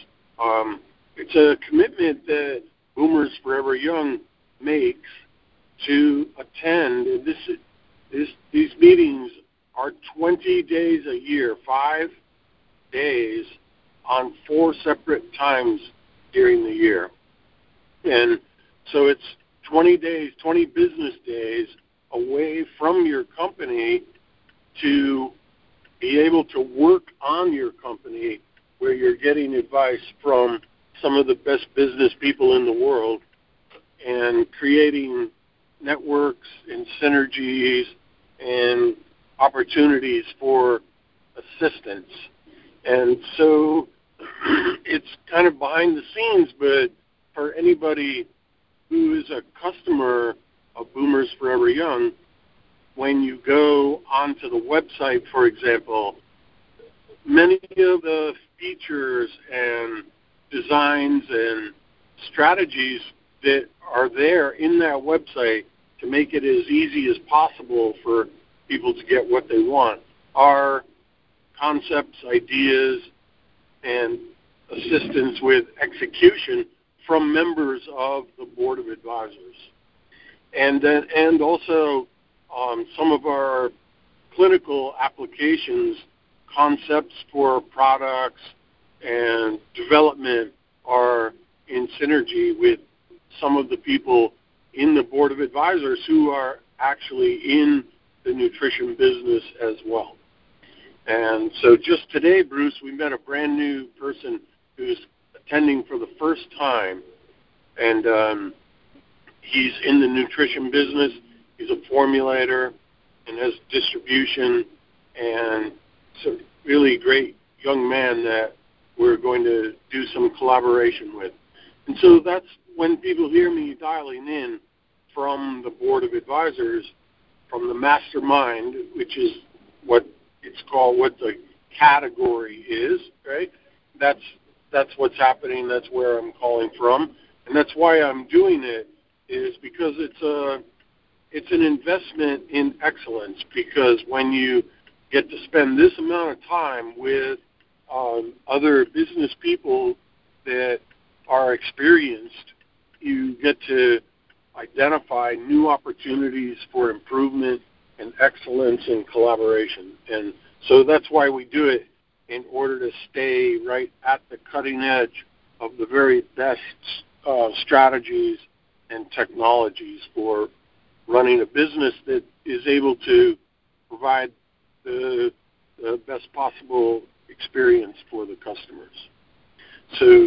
a commitment that Boomers Forever Young makes to attend. And these meetings are 20 days a year, 5 days on 4 separate times during the year. And so it's 20 days, 20 business days away from your company to be able to work on your company, where you're getting advice from some of the best business people in the world and creating networks and synergies and opportunities for assistance. And so it's kind of behind the scenes, but for anybody who is a customer of Boomers Forever Young, when you go onto the website, for example, many of the features and designs and strategies that are there in that website to make it as easy as possible for people to get what they want are concepts, ideas, and assistance with execution from members of the Board of Advisors. And also some of our clinical applications, concepts for products and development are in synergy with some of the people in the Board of Advisors who are actually in the nutrition business as well. And so just today, Bruce, we met a brand new person who's attending for the first time, and he's in the nutrition business. He's a formulator and has distribution, and it's a really great young man that we're going to do some collaboration with. And so that's when people hear me dialing in from the Board of Advisors, from the mastermind, which is what it's called, what the category is, right? That's what's happening. That's where I'm calling from. And that's why I'm doing it, is because it's an investment in excellence, because when you get to spend this amount of time with other business people that are experienced, you get to identify new opportunities for improvement and excellence and collaboration. And so that's why we do it, in order to stay right at the cutting edge of the very best strategies and technologies for running a business that is able to provide the best possible experience for the customers. So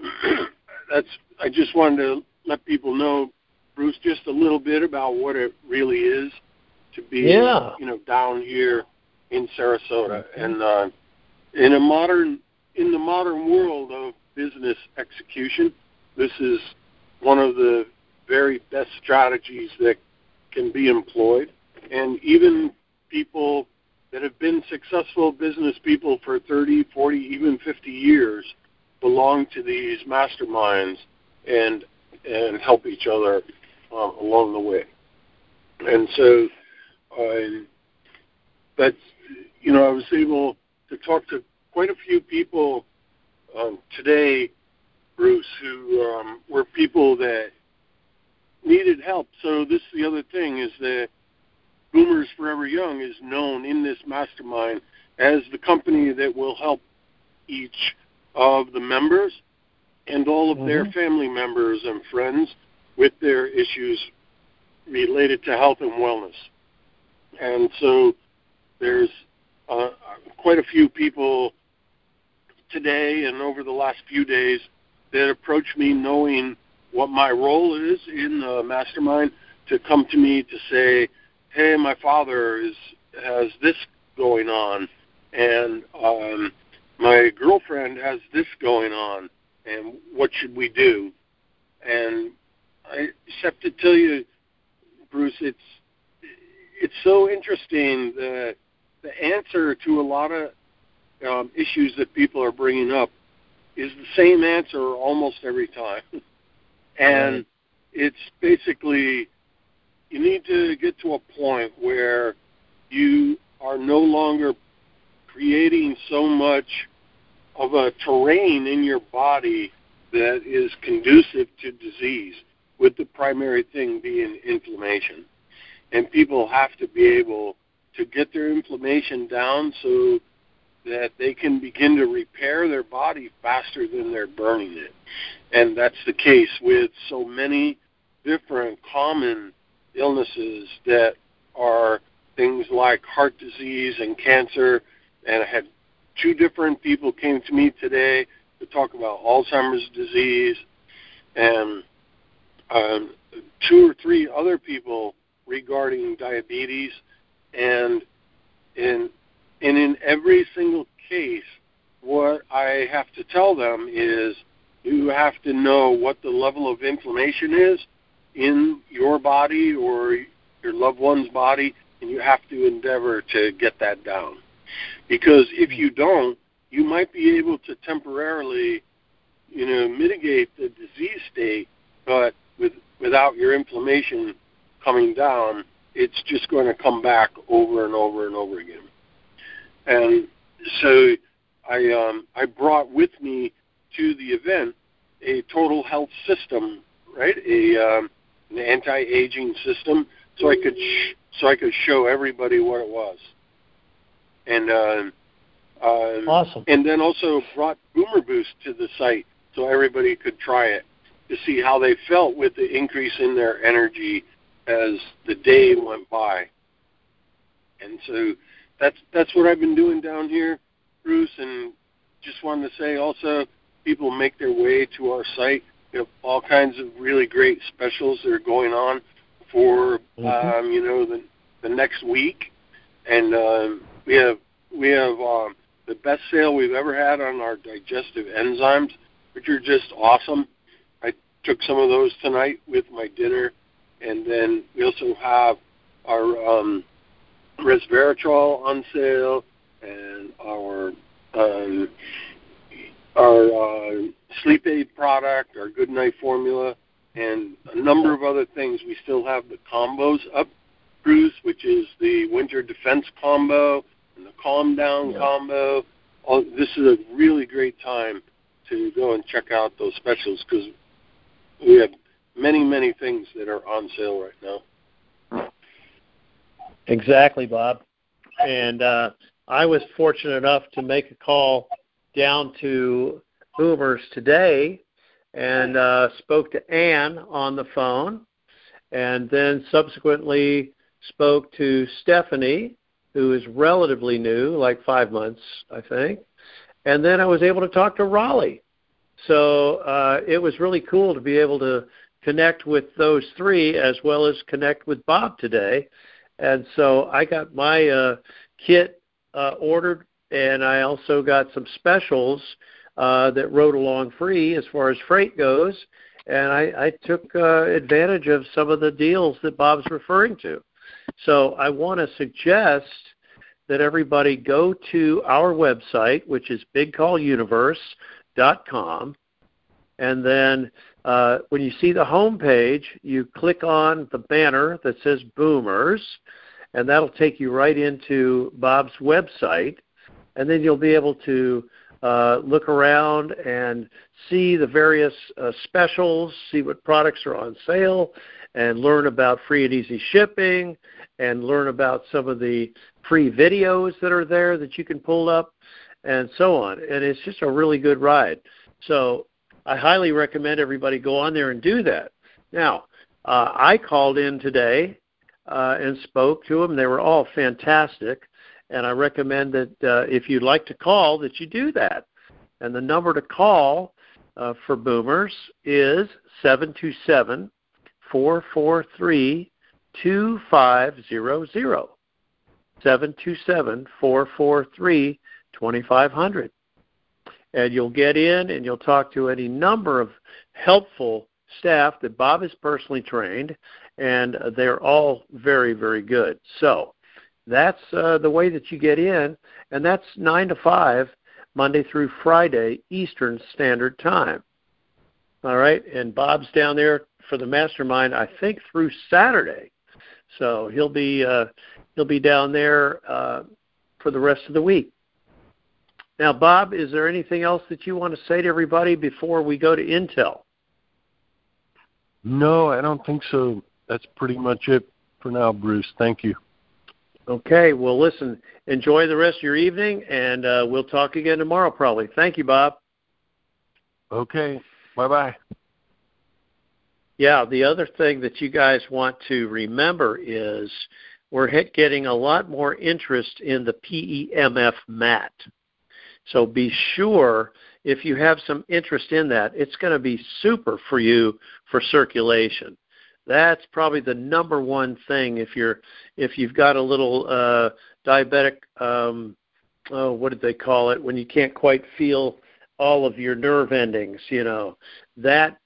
I just wanted to let people know, Bruce, just a little bit about what it really is to be, down here in Sarasota. And in the modern world of business execution, this is one of the very best strategies that can be employed. And even people that have been successful business people for 30, 40, even 50 years belong to these masterminds and help each other along the way. And so that's, I was able to talk to quite a few people today, Bruce, who were people that needed help. So this is the other thing, is that Boomers Forever Young is known in this mastermind as the company that will help each of the members and all of their family members and friends with their issues related to health and wellness. And so there's quite a few people today and over the last few days that approach me knowing what my role is in the mastermind, to come to me to say, hey, my father has this going on, and my girlfriend has this going on, and what should we do? And I just have to tell you, Bruce, it's so interesting that the answer to a lot of issues that people are bringing up is the same answer almost every time. And it's basically, you need to get to a point where you are no longer creating so much of a terrain in your body that is conducive to disease, with the primary thing being inflammation. And people have to be able to get their inflammation down so that they can begin to repair their body faster than they're burning it. And that's the case with so many different common illnesses that are things like heart disease and cancer. And I had 2 different people came to me today to talk about Alzheimer's disease, and 2 or 3 other people regarding diabetes. And in every single case, what I have to tell them is, you have to know what the level of inflammation is in your body or your loved one's body, and you have to endeavor to get that down. Because if you don't, you might be able to temporarily, mitigate the disease state, but without your inflammation coming down, it's just going to come back over and over and over again. And so I brought with me to the event a total health system, right? An anti-aging system, so I could show everybody what it was. And awesome. And then also brought Boomer Boost to the site so everybody could try it to see how they felt with the increase in their energy as the day went by. And so that's what I've been doing down here, Bruce. And just wanted to say also, people make their way to our site. We have all kinds of really great specials that are going on for the next week. And we have the best sale we've ever had on our digestive enzymes, which are just awesome. I took some of those tonight with my dinner. And then we also have our resveratrol on sale, and our sleep aid product, our Good Night formula, and a number of other things. We still have the combos up, Bruce, which is the Winter Defense combo and the Calm Down combo. This is a really great time to go and check out those specials because we have many, many things that are on sale right now. Exactly, Bob. And I was fortunate enough to make a call down to Boomers today and spoke to Ann on the phone, and then subsequently spoke to Stephanie, who is relatively new, like 5 months, I think. And then I was able to talk to Raleigh. So it was really cool to be able to connect with those three as well as connect with Bob today. And so I got my kit ordered, and I also got some specials that rode along free as far as freight goes. And I took advantage of some of the deals that Bob's referring to. So I want to suggest that everybody go to our website, which is bigcalluniverse.com, and then when you see the home page, you click on the banner that says Boomers, and that'll take you right into Bob's website, and then you'll be able to look around and see the various specials, see what products are on sale, and learn about free and easy shipping, and learn about some of the free videos that are there that you can pull up, and so on. And it's just a really good ride. So I highly recommend everybody go on there and do that. Now, I called in today and spoke to them. They were all fantastic, and I recommend that if you'd like to call, that you do that. And the number to call for Boomers is 727-443-2500. 727-443-2500. And you'll get in and you'll talk to any number of helpful staff that Bob has personally trained, and they're all very, very good. So that's the way that you get in, and that's 9 to 5, Monday through Friday, Eastern Standard Time. All right, and Bob's down there for the mastermind, I think, through Saturday. So he'll be down there for the rest of the week. Now, Bob, is there anything else that you want to say to everybody before we go to Intel? No, I don't think so. That's pretty much it for now, Bruce. Thank you. Okay. Well, listen, enjoy the rest of your evening, and we'll talk again tomorrow probably. Thank you, Bob. Okay. Bye-bye. Yeah, the other thing that you guys want to remember is we're getting a lot more interest in the PEMF mat. So be sure, if you have some interest in that, it's going to be super for you for circulation. That's probably the number one thing if you've got a little diabetic, what did they call it, when you can't quite feel all of your nerve endings, that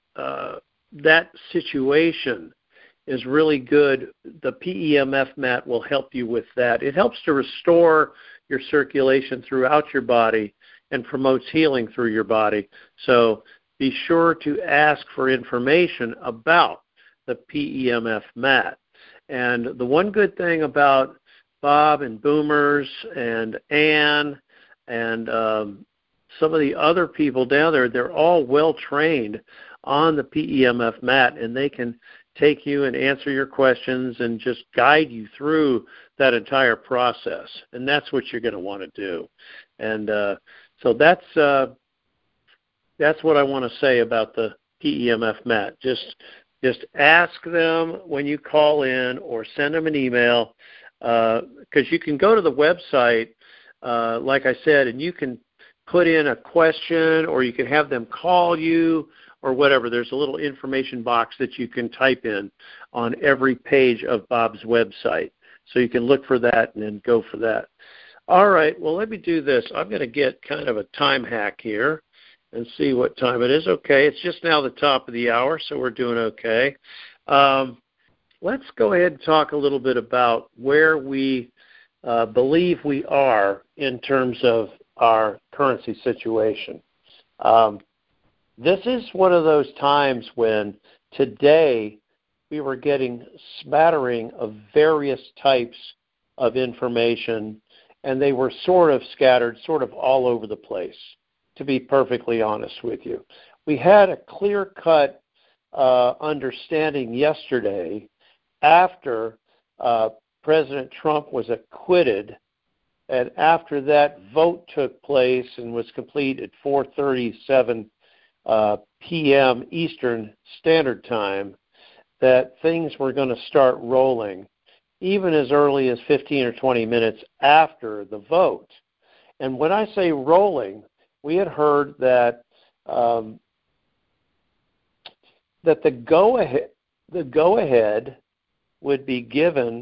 situation is really good. The PEMF mat will help you with that. It helps to restore your circulation throughout your body and promotes healing through your body. So be sure to ask for information about the PEMF mat. And the one good thing about Bob and Boomers and Ann and some of the other people down there, they're all well trained on the PEMF mat, and they can take you and answer your questions and just guide you through that entire process. And that's what you're going to want to do. And so that's what I want to say about the PEMF mat. Just ask them when you call in or send them an email, because you can go to the website, like I said, and you can put in a question, or you can have them call you, or whatever. There's a little information box that you can type in on every page of Bob's website. So you can look for that and then go for that. All right, well, let me do this. I'm going to get kind of a time hack here and see what time it is. Okay, it's just now the top of the hour, so we're doing okay. Let's go ahead and talk a little bit about where we believe we are in terms of our currency situation. This is one of those times when Today, we were getting smattering of various types of information, and they were sort of scattered, sort of all over the place, to be perfectly honest with you. We had a clear-cut understanding yesterday after President Trump was acquitted, and after that vote took place and was complete at 4:37 p.m. Eastern Standard Time, that things were going to start rolling even as early as 15 or 20 minutes after the vote. And when I say rolling, we had heard that that the go-ahead would be given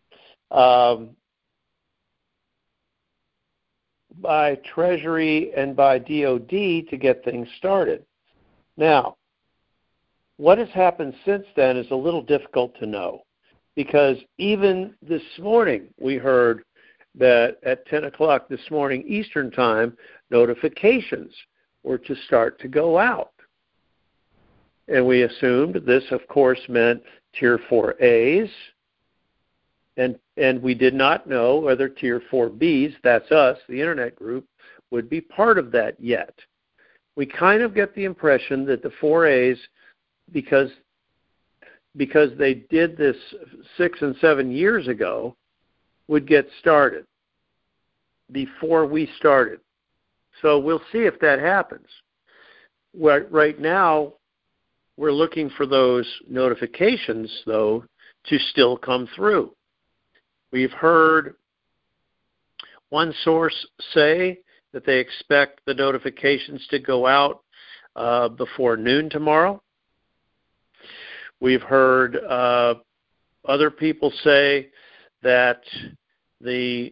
by Treasury and by DOD to get things started. Now, what has happened since then is a little difficult to know, because even this morning we heard that at 10 o'clock this morning Eastern Time, notifications were to start to go out. And we assumed this, of course, meant Tier 4As, and we did not know whether Tier 4Bs, that's us, the Internet group, would be part of that yet. We kind of get the impression that the 4As, because they did this 6 and 7 years ago, would get started before we started. So we'll see if that happens. Right now, we're looking for those notifications, though, to still come through. We've heard one source say that they expect the notifications to go out before noon tomorrow. We've heard other people say that the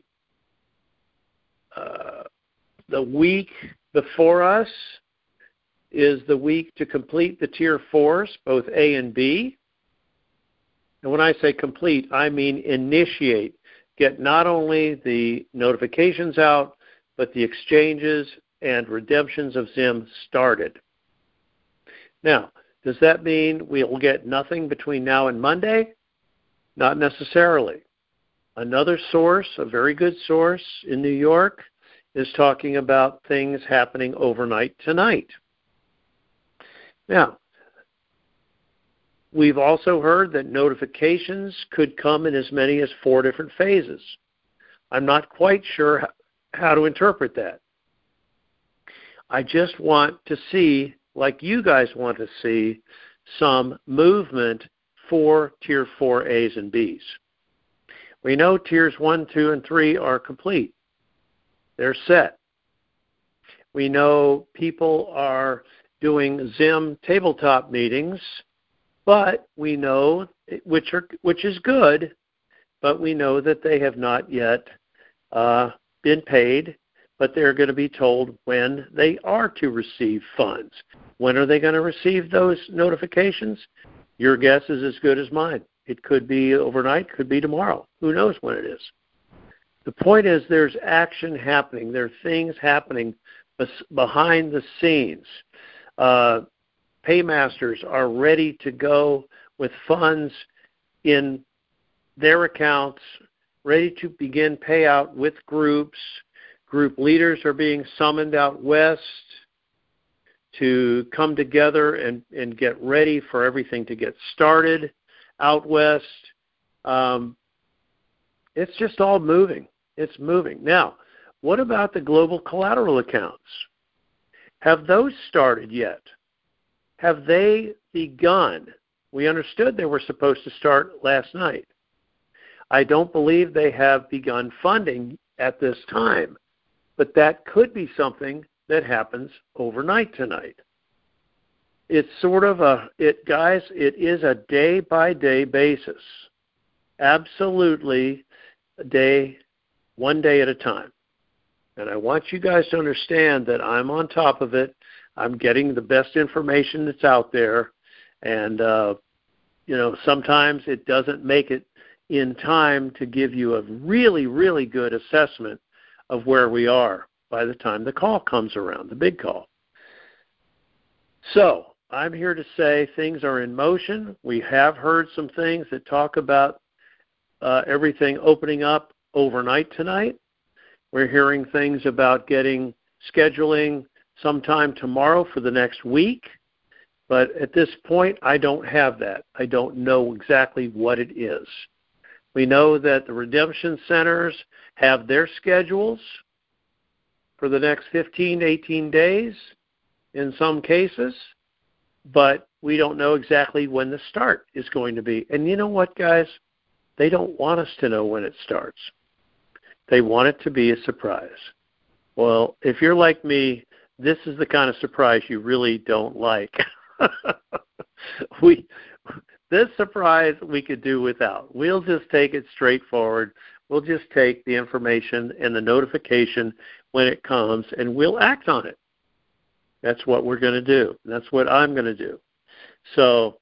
week before us is the week to complete the Tier 4s, both A and B. And when I say complete, I mean initiate. Get not only the notifications out, but the exchanges and redemptions of Zim started. Now, does that mean we'll get nothing between now and Monday? Not necessarily. Another source, a very good source in New York, is talking about things happening overnight tonight. Now, we've also heard that notifications could come in as many as 4 different phases. I'm not quite sure how to interpret that. I just want to see, like you guys want to see, some movement for Tier 4As and Bs. We know Tiers 1, 2, and 3 are complete. They're set. We know people are doing Zim tabletop meetings, but we know, which is good, but we know that they have not yet been paid, but they're going to be told when they are to receive funds. When are they going to receive those notifications? Your guess is as good as mine. It could be overnight, could be tomorrow. Who knows when it is? The point is there's action happening. There are things happening behind the scenes. Paymasters are ready to go with funds in their accounts, ready to begin payout with groups. Group leaders are being summoned out west to come together and get ready for everything to get started out west. It's just all moving. It's moving. Now, what about the global collateral accounts? Have those started yet? Have they begun? We understood they were supposed to start last night. I don't believe they have begun funding at this time, but that could be something that happens overnight tonight. It's sort of guys, it is a day-by-day basis. Absolutely one day at a time. And I want you guys to understand that I'm on top of it. I'm getting the best information that's out there. And, sometimes it doesn't make it in time to give you a really, really good assessment of where we are by the time the call comes around, the big call. So I'm here to say things are in motion. We have heard some things that talk about everything opening up overnight tonight. We're hearing things about scheduling sometime tomorrow for the next week. But at this point, I don't have that. I don't know exactly what it is. We know that the redemption centers have their schedules for the next 15 to 18 days in some cases, but we don't know exactly when the start is going to be. And you know what, guys? They don't want us to know when it starts. They want it to be a surprise. Well, if you're like me, this is the kind of surprise you really don't like. This surprise we could do without. We'll just take it straightforward. We'll just take the information and the notification when it comes, and we'll act on it. That's what we're going to do. That's what I'm going to do. So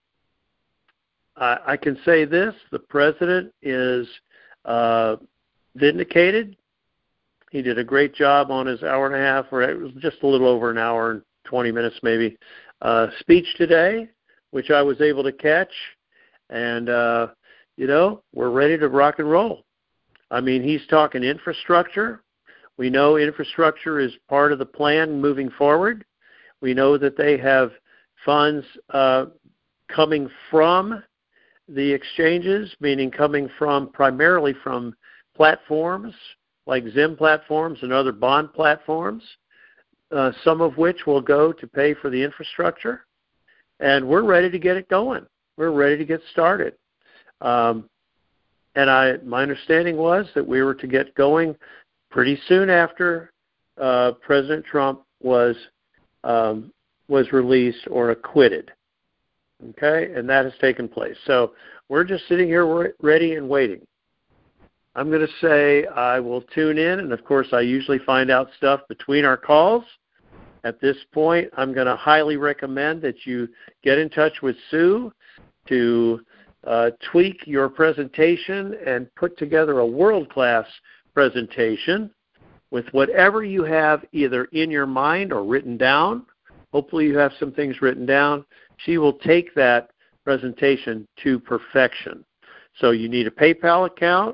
I can say this. The president is vindicated. He did a great job on his hour and a half, or it was just a little over an hour and 20 minutes maybe, speech today, which I was able to catch. And, we're ready to rock and roll. I mean, he's talking infrastructure. We know infrastructure is part of the plan moving forward. We know that they have funds coming from the exchanges, meaning coming primarily from platforms like Zim platforms and other bond platforms, some of which will go to pay for the infrastructure. And we're ready to get it going. We're ready to get started. My understanding was that we were to get going pretty soon after President Trump was released or acquitted. Okay, and that has taken place. So we're just sitting here ready and waiting. I'm going to say I will tune in, and of course I usually find out stuff between our calls. At this point, I'm going to highly recommend that you get in touch with Sue to tweak your presentation and put together a world-class presentation with whatever you have either in your mind or written down. Hopefully you have some things written down. She will take that presentation to perfection. So you need a PayPal account,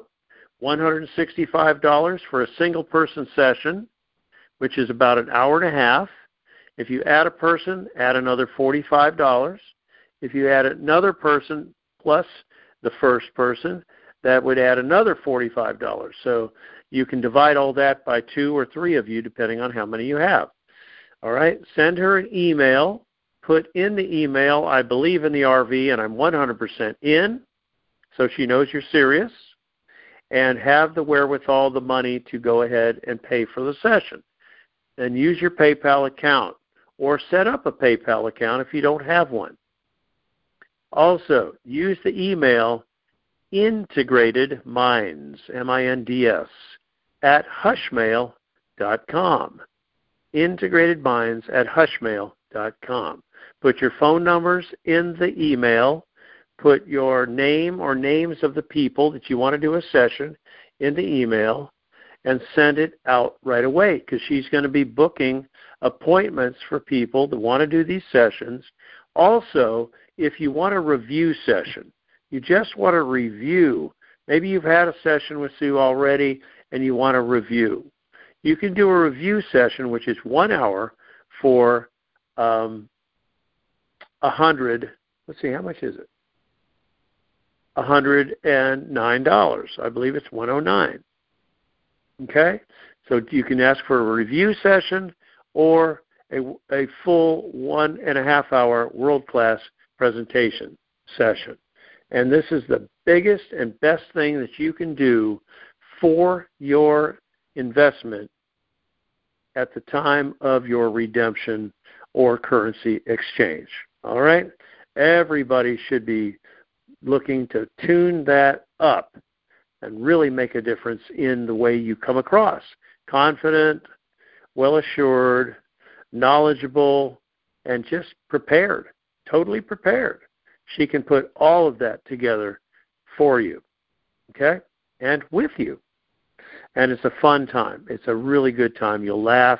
$165 for a single-person session, which is about an hour and a half. If you add a person, add another $45. If you add another person plus the first person, that would add another $45. So you can divide all that by 2 or 3 of you, depending on how many you have. All right? Send her an email. Put in the email, I believe in the RV, and I'm 100% in, so she knows you're serious, and have the wherewithal, the money to go ahead and pay for the session. And use your PayPal account, or set up a PayPal account if you don't have one. Also, use the email integratedminds, M-I-N-D-S, @hushmail.com. integratedminds@hushmail.com. Put your phone numbers in the email. Put your name or names of the people that you want to do a session in the email, and send it out right away, because she's going to be booking appointments for people that want to do these sessions. Also, if you want a review session, you just want to review. Maybe you've had a session with Sue already and you want to review. You can do a review session, which is 1 hour for $100. Let's see, how much is it? $109. I believe it's $109. Okay? So you can ask for a review session or a full 1.5 hour world-class presentation session. And this is the biggest and best thing that you can do for your investment at the time of your redemption or currency exchange. All right? Everybody should be looking to tune that up and really make a difference in the way you come across. Confident, well-assured, knowledgeable, and just prepared, totally prepared. She can put all of that together for you, okay, and with you. And it's a fun time. It's a really good time. You'll laugh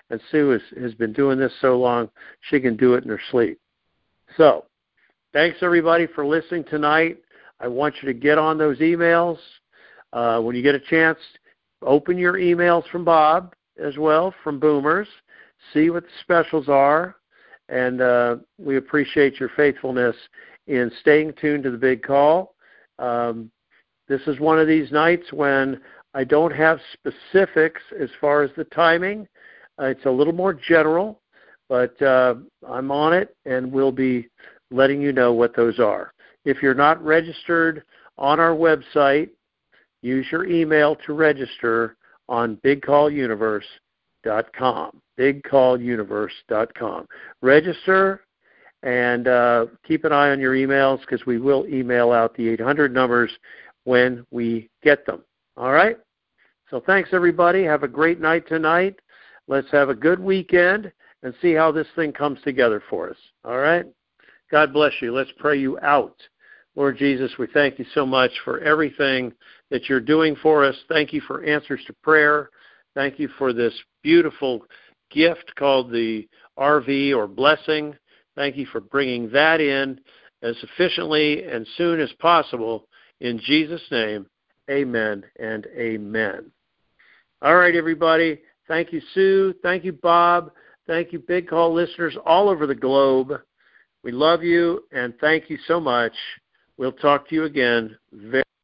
and Sue has been doing this so long, she can do it in her sleep. So, thanks everybody for listening tonight. I want you to get on those emails. When you get a chance, open your emails from Bob as well, from Boomers. See what the specials are. And we appreciate your faithfulness in staying tuned to the big call. This is one of these nights when I don't have specifics as far as the timing. It's a little more general, but I'm on it, and we'll be letting you know what those are. If you're not registered on our website, use your email to register on bigcalluniverse.com. bigcalluniverse.com. Register and keep an eye on your emails, because we will email out the 800 numbers when we get them. All right? So thanks, everybody. Have a great night tonight. Let's have a good weekend and see how this thing comes together for us. All right? God bless you. Let's pray you out. Lord Jesus, we thank you so much for everything that you're doing for us. Thank you for answers to prayer. Thank you for this beautiful gift called the RV or blessing. Thank you for bringing that in as efficiently and soon as possible. In Jesus' name, amen and amen. All right, everybody. Thank you, Sue. Thank you, Bob. Thank you, Big Call listeners all over the globe. We love you, and thank you so much. We'll talk to you again very